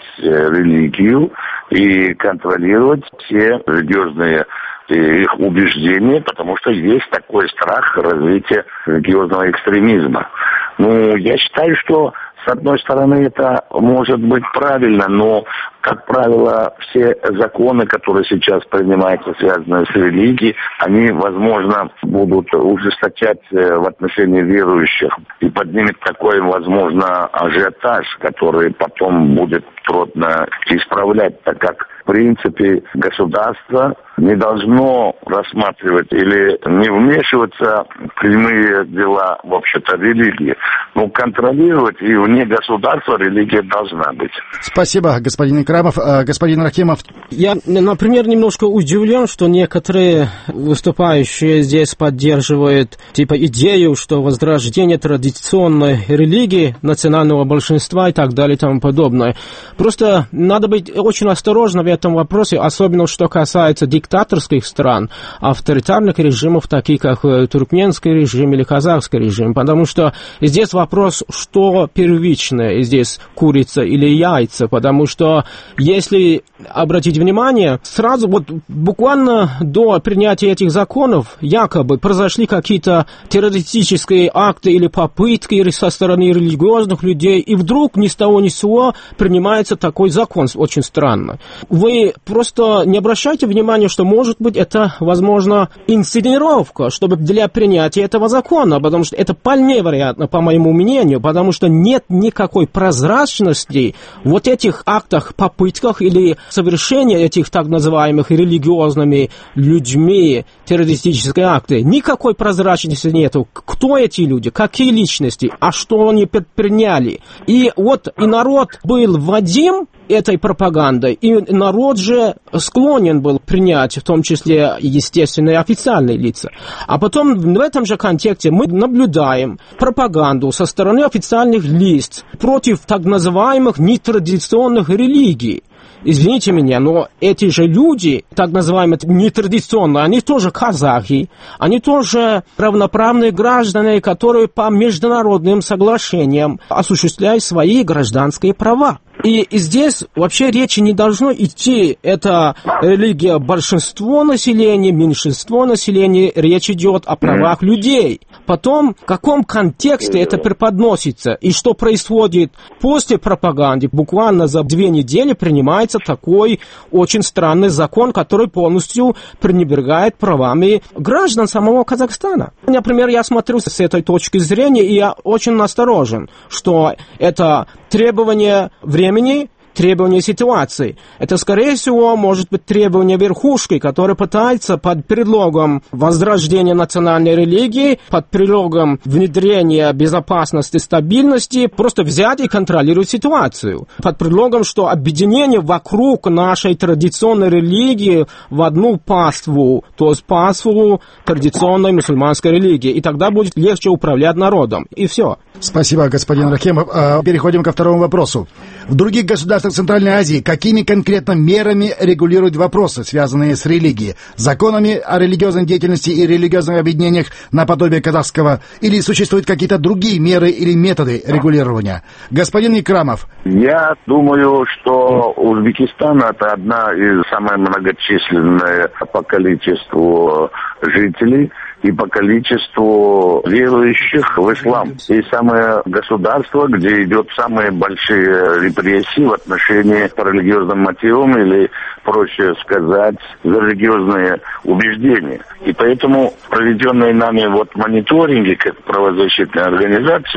религию и контролировать все религиозные их убеждения, потому что есть такой страх развития религиозного экстремизма. Ну, я считаю, что с одной стороны это может быть правильно, но, как правило, все законы, которые сейчас принимаются, связанные с религией, они, возможно, будут ужесточать в отношении верующих и поднимет такой, возможно, ажиотаж, который потом будет трудно исправлять, так как, в принципе, государство не должно рассматривать или не вмешиваться в прямые дела, в общем-то, религии. Но контролировать и вне государства религия должна быть. Спасибо, господин Икрамов. Господин Рахимов. Я, например, немножко удивлен, что некоторые выступающие здесь поддерживают идею, что возрождение традиционной религии, национального большинства и так далее и тому подобное. Просто надо быть очень осторожным в этом вопросе, особенно что касается диктаторских стран, авторитарных режимов, таких как туркменский режим или казахский режим, потому что здесь вопрос, что первичное, здесь курица или яйца, потому что если обратить внимание, сразу вот буквально до принятия этих законов якобы произошли какие-то террористические акты или попытки со стороны религиозных людей, и вдруг ни с того ни с сего принимается такой закон, очень странно. Вы просто не обращайте внимания, что, может быть, это, возможно, инсценировка, чтобы для принятия этого закона, потому что это вполне вероятно, по моему мнению, потому что нет никакой прозрачности в вот этих актах, попытках или совершения этих так называемых религиозными людьми террористические акты. Никакой прозрачности нету. Кто эти люди, какие личности, а что они предприняли. И вот и народ был вводим этой пропагандой, и народ же склонен был принять, в том числе, естественные официальные лица. А потом в этом же контексте мы наблюдаем пропаганду со стороны официальных лиц против так называемых нетрадиционных религий. Извините меня, но эти же люди, так называемые нетрадиционные, они тоже казахи, они тоже равноправные граждане, которые по международным соглашениям осуществляют свои гражданские права. И здесь вообще речи не должно идти, это религия большинства населения, меньшинство населения, речь идет о правах людей. Потом, в каком контексте это преподносится и что происходит после пропаганды, буквально за 2 недели принимается такой очень странный закон, который полностью пренебрегает правами граждан самого Казахстана. Например, я смотрю с этой точки зрения, и я очень насторожен, что это требование времени, требования ситуации. Это, скорее всего, может быть требование верхушки, которая пытается под предлогом возрождения национальной религии, под предлогом внедрения безопасности, стабильности, просто взять и контролировать ситуацию. Под предлогом, что объединение вокруг нашей традиционной религии в одну паству, то есть паству традиционной мусульманской религии. И тогда будет легче управлять народом. И все. Спасибо, господин Рахимов. Переходим ко второму вопросу. В других государствах Центральной Азии какими конкретно мерами регулируют вопросы, связанные с религией? Законами о религиозной деятельности и религиозных объединениях наподобие казахского? Или существуют какие-то другие меры или методы регулирования? Господин Икрамов. Я думаю, что Узбекистан – это одна из самых многочисленных по количеству жителей и по количеству верующих в ислам. И самое государство, где идет самые большие репрессии в отношении по религиозным мотивам или, проще сказать, за религиозные убеждения. И поэтому проведенные нами мониторинги, как правозащитная организация,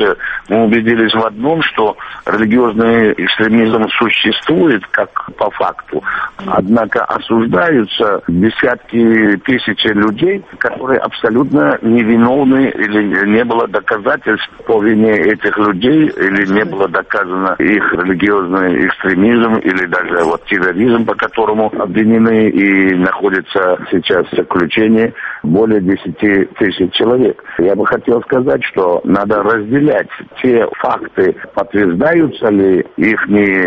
мы убедились в одном, что религиозный экстремизм существует как по факту, однако осуждаются десятки тысяч людей, которые абсолютно невиновны или не было доказательств по вине этих людей, или не было доказано их религиозный экстремизм или даже вот терроризм, по которому обвинены и находятся сейчас в заключении более 10 тысяч человек. Я бы хотел сказать, что надо разделять те факты, подтверждаются ли их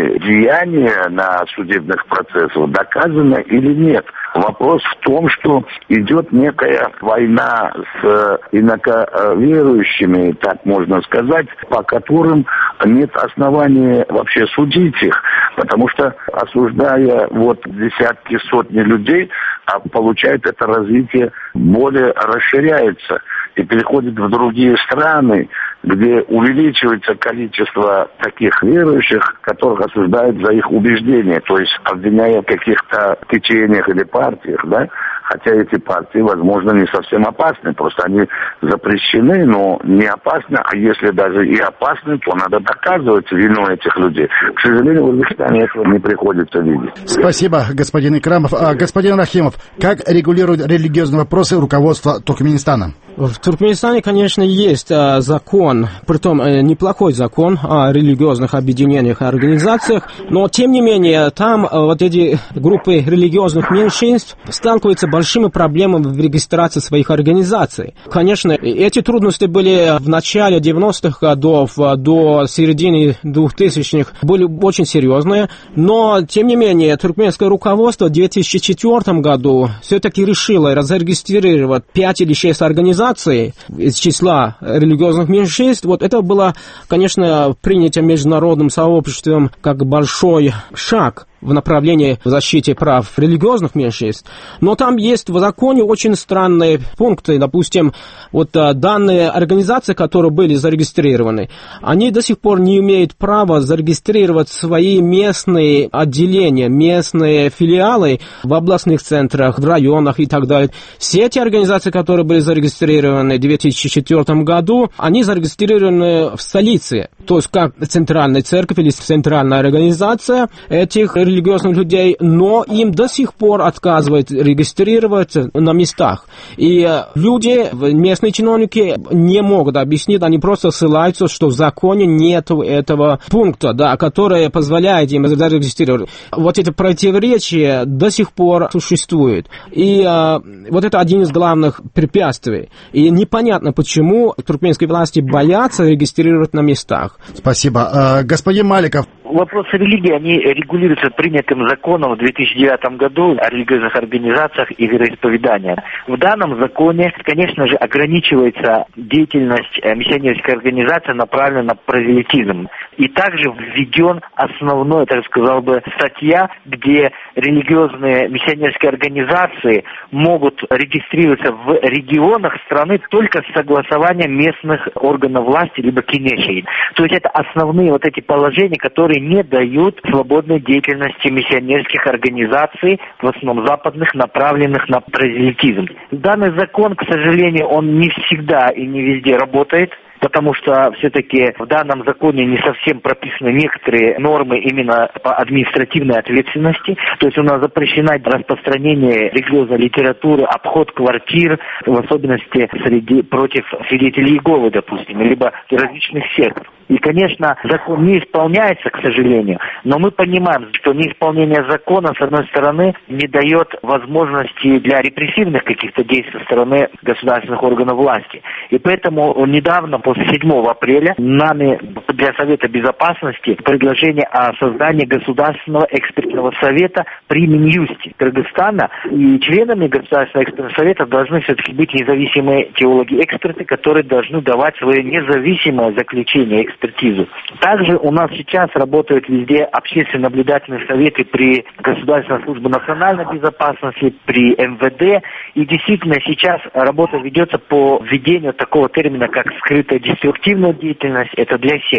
деяния на судебных процессах, доказано или нет. Вопрос в том, что идет некая война с инаковерующими, так можно сказать, по которым нет основания вообще судить их, потому что, осуждая вот десятки, сотни людей, получает это развитие более расширяется и переходит в другие страны, где увеличивается количество таких верующих, которых осуждают за их убеждения, то есть обвиняя в каких-то течениях или партиях, да, хотя эти партии, возможно, не совсем опасны, просто они запрещены, но не опасны, а если даже и опасны, то надо доказывать вину этих людей. К сожалению, в Узбекистане этого не приходится видеть. Спасибо, господин Икрамов. Господин Рахимов, как регулирует религиозные вопросы руководство Туркменистана? В Туркменистане, конечно, есть закон, притом неплохой закон о религиозных объединениях и организациях, но, тем не менее, там вот эти группы религиозных меньшинств сталкиваются с большими проблемами в регистрации своих организаций. Конечно, эти трудности были в начале 90-х годов до середины 2000-х, были очень серьезные, но, тем не менее, туркменское руководство в 2004 году все-таки решило зарегистрировать 5 или 6 организаций из числа религиозных меньшинств. Вот это было, конечно, принято международным сообществом как большой шаг в направлении защиты прав религиозных меньшинств. Но там есть в законе очень странные пункты. Допустим, вот данные организации, которые были зарегистрированы, они до сих пор не имеют права зарегистрировать свои местные отделения, местные филиалы в областных центрах, в районах и так далее. Все эти организации, которые были зарегистрированы в 2004 году, они зарегистрированы в столице. То есть как центральная церковь или центральная организация этих религиозных людей, но им до сих пор отказывают регистрироваться на местах. И люди, местные чиновники не могут объяснить, они просто ссылаются, что в законе нет этого пункта, да, который позволяет им зарегистрировать. Вот это противоречие до сих пор существует. И вот это один из главных препятствий. И непонятно, почему туркменские власти боятся регистрировать на местах. Спасибо. Господин Маликов. Вопросы религии, они регулируются принятым законом в 2009 году о религиозных организациях и вероисповеданиях. В данном законе, конечно же, ограничивается деятельность миссионерской организации, направленная на прозелитизм. И также введен основной, так сказал бы, статья, где религиозные миссионерские организации могут регистрироваться в регионах страны только с согласованием местных органов власти, либо кинешей. То есть это основные вот эти положения, которые не дают свободной деятельности миссионерских организаций, в основном западных, направленных на прозелитизм. Данный закон, к сожалению, он не всегда и не везде работает, потому что все-таки в данном законе не совсем прописаны некоторые нормы именно по административной ответственности. То есть у нас запрещено распространение религиозной литературы, обход квартир, в особенности против свидетелей Иеговы, допустим, либо различных сект. И, конечно, закон не исполняется, к сожалению, но мы понимаем, что неисполнение закона, с одной стороны, не дает возможности для репрессивных каких-то действий со стороны государственных органов власти. И поэтому недавно, после 7 апреля, нами для Совета Безопасности предложение о создании Государственного экспертного совета при Минюсте Кыргызстана. И членами Государственного экспертного совета должны все-таки быть независимые теологи-эксперты, которые должны давать свое независимое заключение, экспертизу. Также у нас сейчас работают везде общественно-наблюдательные советы при Государственной службе национальной безопасности, при МВД. И действительно сейчас работа ведется по введению такого термина, как скрытая деструктивная деятельность. Это для всех.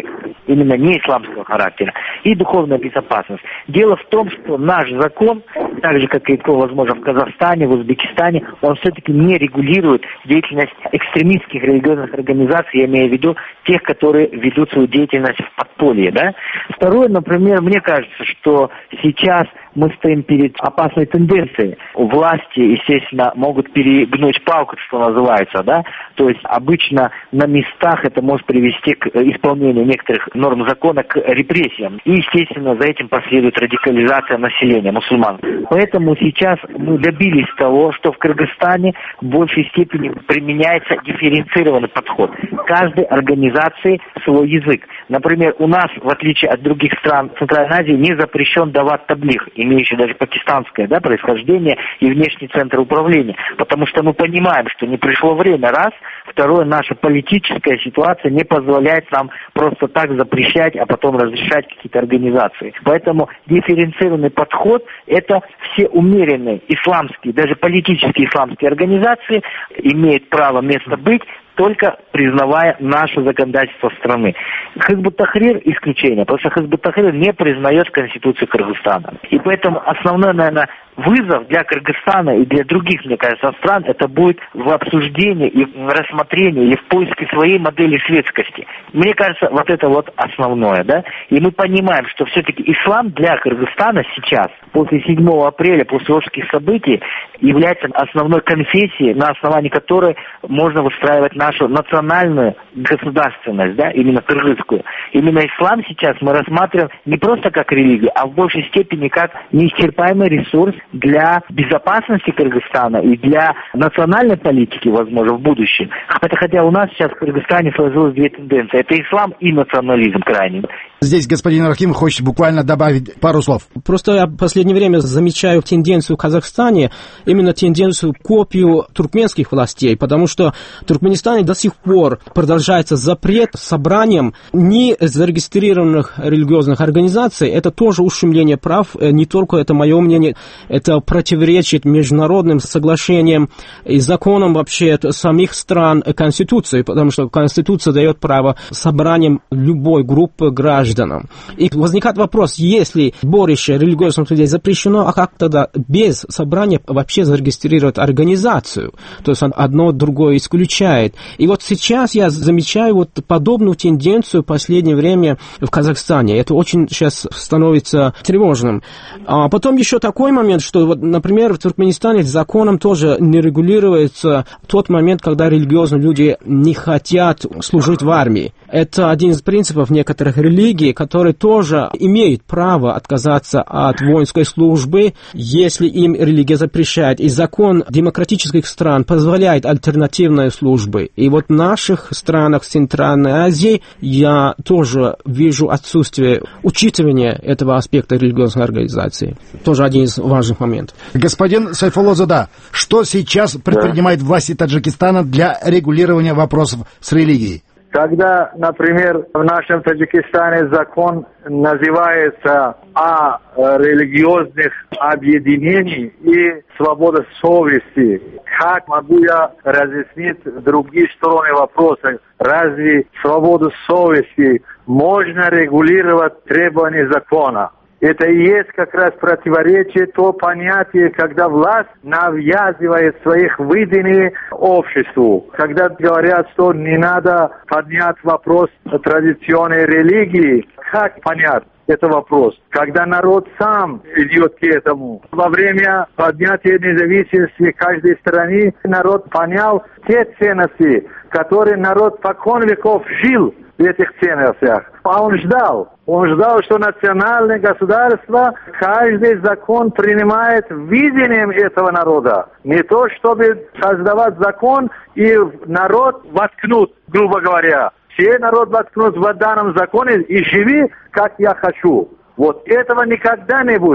именно не исламского характера, и духовная безопасность. Дело в том, что наш закон, так же, как и, возможно, в Казахстане, в Узбекистане, он все-таки не регулирует деятельность экстремистских религиозных организаций, я имею в виду тех, которые ведут свою деятельность в подполье. Да? Второе, например, мне кажется, что сейчас мы стоим перед опасной тенденцией. Власти, естественно, могут перегнуть палку, что называется, да, то есть обычно на местах это может привести к исполнению некоторых норм закона, к репрессиям. И, естественно, за этим последует радикализация населения, мусульман. Поэтому сейчас мы добились того, что в Кыргызстане в большей степени применяется дифференцированный подход. Каждой организации свой язык. Например, у нас, в отличие от других стран Центральной Азии, не запрещен дават таблих, имеющий даже пакистанское, да, происхождение и внешний центр управления. Потому что мы понимаем, что не пришло время, раз. Второе, наша политическая ситуация не позволяет нам просто так запрещать, а потом разрешать какие-то организации. Поэтому дифференцированный подход – это все умеренные исламские, даже политические исламские организации имеют право место быть, только признавая наше законодательство страны. Хизбут Тахрир исключение, потому что Хизбут Тахрир не признает Конституцию Кыргызстана. И поэтому основной, наверное, вызов для Кыргызстана и для других, мне кажется, стран, это будет в обсуждении и в рассмотрении и в поиске своей модели светскости. Мне кажется, вот это вот основное, да. И мы понимаем, что все-таки ислам для Кыргызстана сейчас, после 7 апреля, после Ошских событий, является основной конфессией, на основании которой можно выстраивать нашу национальную государственность, да, именно кыргызскую. Именно ислам сейчас мы рассматриваем не просто как религию, а в большей степени как неисчерпаемый ресурс для безопасности Кыргызстана и для национальной политики, возможно, в будущем. Хотя у нас сейчас в Кыргызстане сложилось две тенденции. Это ислам и национализм крайний. Здесь господин Рахим хочет буквально добавить пару слов. Просто я в последнее время замечаю тенденцию в Казахстане, именно тенденцию копию туркменских властей, потому что в Туркменистане до сих пор продолжается запрет собранием не зарегистрированных религиозных организаций. Это тоже ущемление прав, не только это мое мнение, это противоречит международным соглашениям и законам вообще самих стран Конституции, потому что Конституция дает право собранием любой группы граждан. И возникает вопрос, если сборище религиозных людей запрещено, а как тогда без собрания вообще зарегистрировать организацию? То есть одно другое исключает. И вот сейчас я замечаю вот подобную тенденцию в последнее время в Казахстане. Это очень сейчас становится тревожным. А потом еще такой момент, что, вот, например, в Туркменистане законом тоже не регулируется тот момент, когда религиозные люди не хотят служить в армии. Это один из принципов некоторых религий, которые тоже имеют право отказаться от воинской службы, если им религия запрещает. И закон демократических стран позволяет альтернативные службы. И вот в наших странах Центральной Азии я тоже вижу отсутствие учитывания этого аспекта религиозной организации. Тоже один из важных моментов. Господин Сайфулло-Зода, что сейчас предпринимает власти Таджикистана для регулирования вопросов с религией? Когда, например, в нашем Таджикистане закон называется о религиозных объединениях и свобода совести, как могу я разъяснить другие стороны вопроса? Разве свободу совести можно регулировать требованиями закона? Это и есть как раз противоречие то понятие, когда власть навязывает своих видений обществу. Когда говорят, что не надо поднять вопрос традиционной религии, как понять этот вопрос? Когда народ сам идет к этому. Во время поднятия независимости каждой страны народ понял те ценности, которые народ покон веков жил в этих ценностях. А он ждал, что национальное государство каждый закон принимает видением этого народа. Не то, чтобы создавать закон и народ воткнут, грубо говоря. Все народ воткнут в данном законе и живи, как я хочу. Вот этого никогда не будет.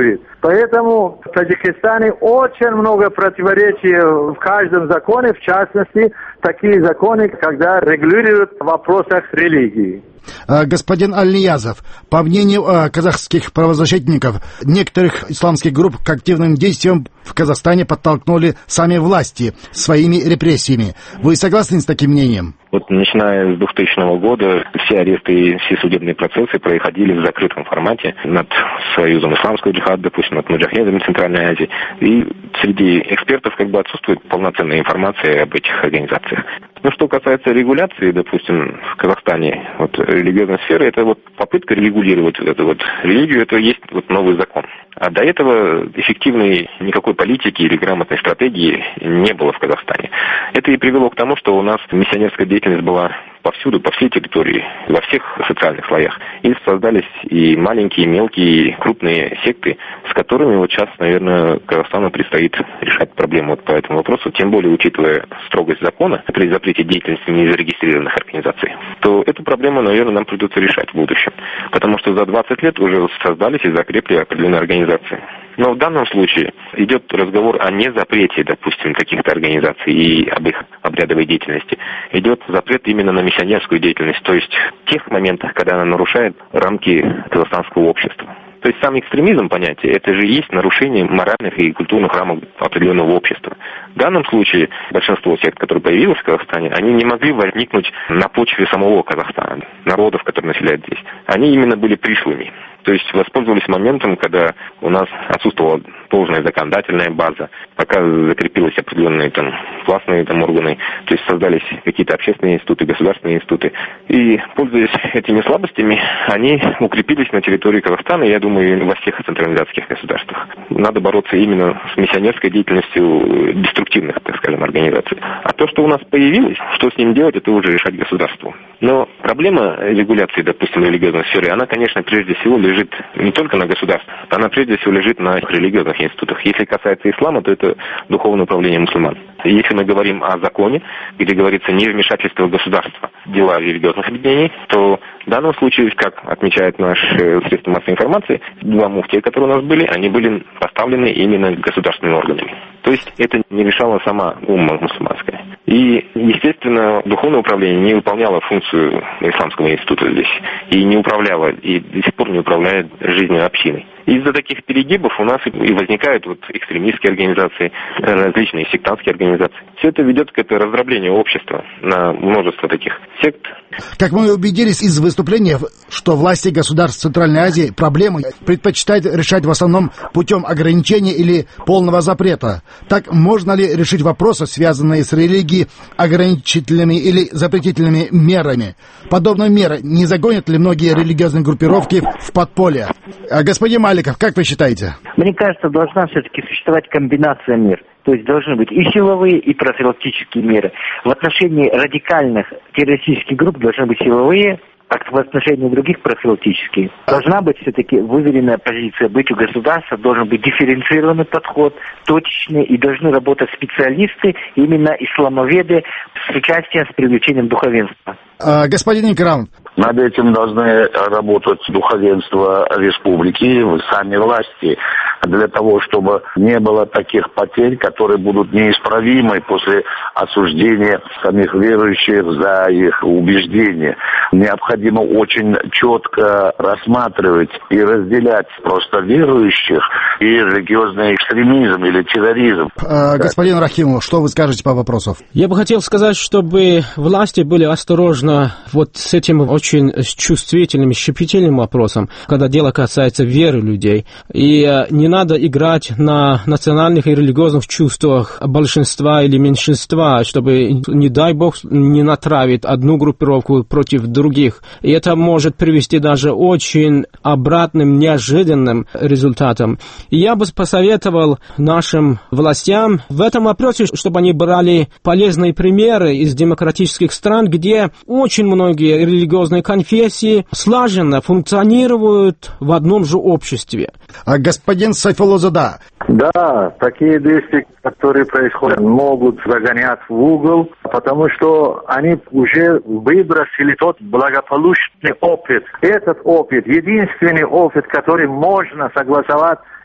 Поэтому в Таджикистане очень много противоречий в каждом законе, в частности, такие законы, когда регулируют в вопросах религии. Господин Аль-Ниязов, по мнению казахских правозащитников, некоторых исламских групп к активным действиям в Казахстане подтолкнули сами власти своими репрессиями. Вы согласны с таким мнением? Вот начиная с 2000 года все аресты и все судебные процессы происходили в закрытом формате над Союзом исламского джихада, допустим, над муджахедами Центральной Азии. И среди экспертов отсутствует полноценная информация об этих организациях. Ну, что касается регуляции, допустим, в Казахстане, религиозной сферы, это попытка регулировать эту религию, это есть новый закон. А до этого эффективной никакой политики или грамотной стратегии не было в Казахстане. Это и привело к тому, что у нас миссионерская деятельность была повсюду, по всей территории, во всех социальных слоях. И создались и маленькие, и мелкие, и крупные секты, с которыми сейчас, наверное, Казахстану предстоит решать проблему по этому вопросу, тем более учитывая строгость закона при запрете деятельности незарегистрированных организаций, то эту проблему, наверное, нам придется решать в будущем. Потому что за 20 лет уже создались и закрепли определенные организации. Но в данном случае идет разговор о незапрете, допустим, каких-то организаций и об их обрядовой деятельности. Идет запрет именно на миссионерскую деятельность, то есть в тех моментах, когда она нарушает рамки казахстанского общества. То есть сам экстремизм, понятие, это же есть нарушение моральных и культурных рамок определенного общества. В данном случае большинство сект, которые появились в Казахстане, они не могли возникнуть на почве самого Казахстана, народов, которые населяют здесь. Они именно были пришлыми. То есть воспользовались моментом, когда у нас отсутствовала должная законодательная база, пока закрепились определенные властные органы, то есть создались какие-то общественные институты, государственные институты. И, пользуясь этими слабостями, они укрепились на территории Казахстана, я думаю, во всех централизатских государствах. Надо бороться именно с миссионерской деятельностью деструктивных, так скажем, организаций. А то, что у нас появилось, что с ним делать, это уже решать государству. Но проблема регуляции, допустим, религиозной сферы, она, конечно, прежде всего лежит не только на государстве, она прежде всего лежит на религиозных институтах. Если касается ислама, то это духовное управление мусульман. Если мы говорим о законе, где говорится невмешательство государства в дела религиозных объединений, то в данном случае, как отмечает наш средства массовой информации, два муфтия, которые у нас были, они были поставлены именно государственными органами. То есть это не решала сама умма мусульманская. И, естественно, духовное управление не выполняло функцию исламского института здесь. И не управляло, и до сих пор не управляет жизнью общины. Из-за таких перегибов у нас и возникают экстремистские организации, различные сектантские организации. Все это ведет к раздроблению общества на множество таких сект. Как мы убедились из выступления, что власти государств Центральной Азии проблемы предпочитают решать в основном путем ограничения или полного запрета. Так можно ли решить вопросы, связанные с религией, ограничительными или запретительными мерами? Подобные меры не загонят ли многие религиозные группировки в подполье? Господин Маликов, как вы считаете? Мне кажется, должна все-таки существовать комбинация мер. То есть должны быть и силовые, и профилактические меры. В отношении радикальных террористических групп должны быть силовые, а в отношении других профилактические. Должна быть все-таки выверенная позиция быть у государства, должен быть дифференцированный подход, точечный, и должны работать специалисты, именно исламоведы, с участием, с привлечением духовенства. Господин Икрам. Над этим должны работать духовенство республики, сами власти, для того, чтобы не было таких потерь, которые будут неисправимы после осуждения самих верующих за их убеждения. Необходимо очень четко рассматривать и разделять просто верующих и религиозный экстремизм или терроризм. Господин Рахимов, что вы скажете по вопросу? Я бы хотел сказать, чтобы власти были осторожны с этим очень чувствительным, щепетильным вопросом, когда дело касается веры людей. И не надо играть на национальных и религиозных чувствах большинства или меньшинства, чтобы, не дай бог, не натравить одну группировку против других. И это может привести даже очень обратным, неожиданным результатам. И я бы посоветовал нашим властям в этом вопросе, чтобы они брали полезные примеры из демократических стран, где очень многие религиозные конфессии слаженно функционируют в одном же обществе. Господин Сайфуллозада. Да, такие действия, которые происходят, могут загонять в угол, потому что они уже выбросили тот благополучный опыт. Этот опыт, единственный опыт, который можно согласовать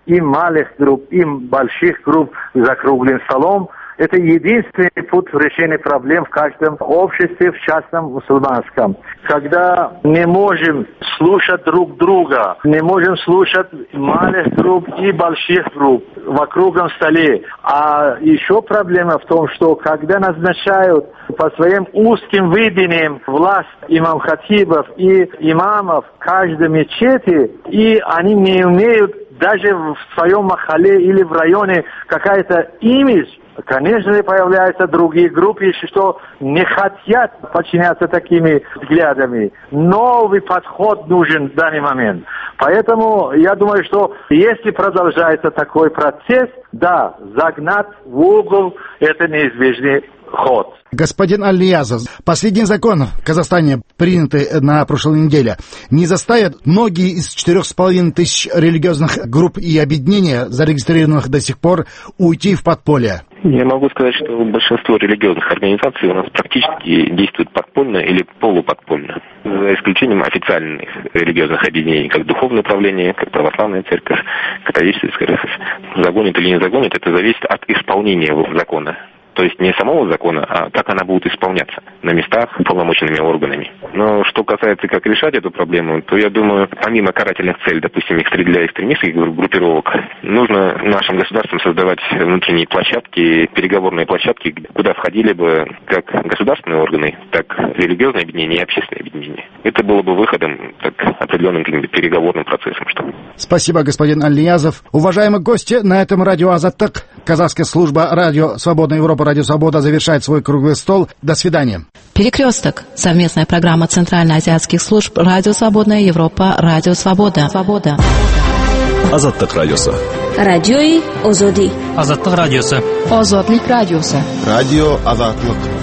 и малых групп, и больших групп за круглым столом. Это единственный путь решения проблем в каждом обществе, в частном мусульманском. Когда не можем слушать друг друга, не можем слушать малых групп и больших групп в круглом столе. А еще проблема в том, что когда назначают по своим узким видениям власть имам-хатибов и имамов каждой мечети, и они не умеют даже в своем махале или в районе какая-то имидж, конечно, появляются другие группы, что не хотят подчиняться такими взглядами. Новый подход нужен в данный момент. Поэтому я думаю, что если продолжается такой процесс, да, загнать в угол – это неизбежный ход. Господин Аль-Ниязов, последний закон в Казахстане, принятый на прошлой неделе, не заставит многие из 4,5 тысяч религиозных групп и объединений, зарегистрированных до сих пор, уйти в подполье? Я могу сказать, что большинство религиозных организаций у нас практически действуют подпольно или полуподпольно, за исключением официальных религиозных объединений, как духовное управление, как православная церковь, католическая церковь. Загонит или не загонит, это зависит от исполнения закона. То есть не самого закона, а как она будет исполняться на местах полномоченными органами. Но что касается, как решать эту проблему, то я думаю, помимо карательных целей, допустим, для экстремистских группировок, нужно нашим государствам создавать внутренние площадки, переговорные площадки, куда входили бы как государственные органы, так и религиозные объединения и общественные объединения. Это было бы выходом, так, определенным каким-то переговорным процессом. Спасибо, господин Аль-Ниязов. Уважаемые гости, на этом радио Азаттык, казахская служба радио «Свободная Европа», радио «Свобода» завершает свой круглый стол. До свидания. Перекресток. Совместная программа Центральноазиатских служб радио «Свободная Европа», радио «Свобода». Азаттык радиосы. Радиои Озоди. Азаттык радиосы. Озодлик радиосы. Радио Азаттык.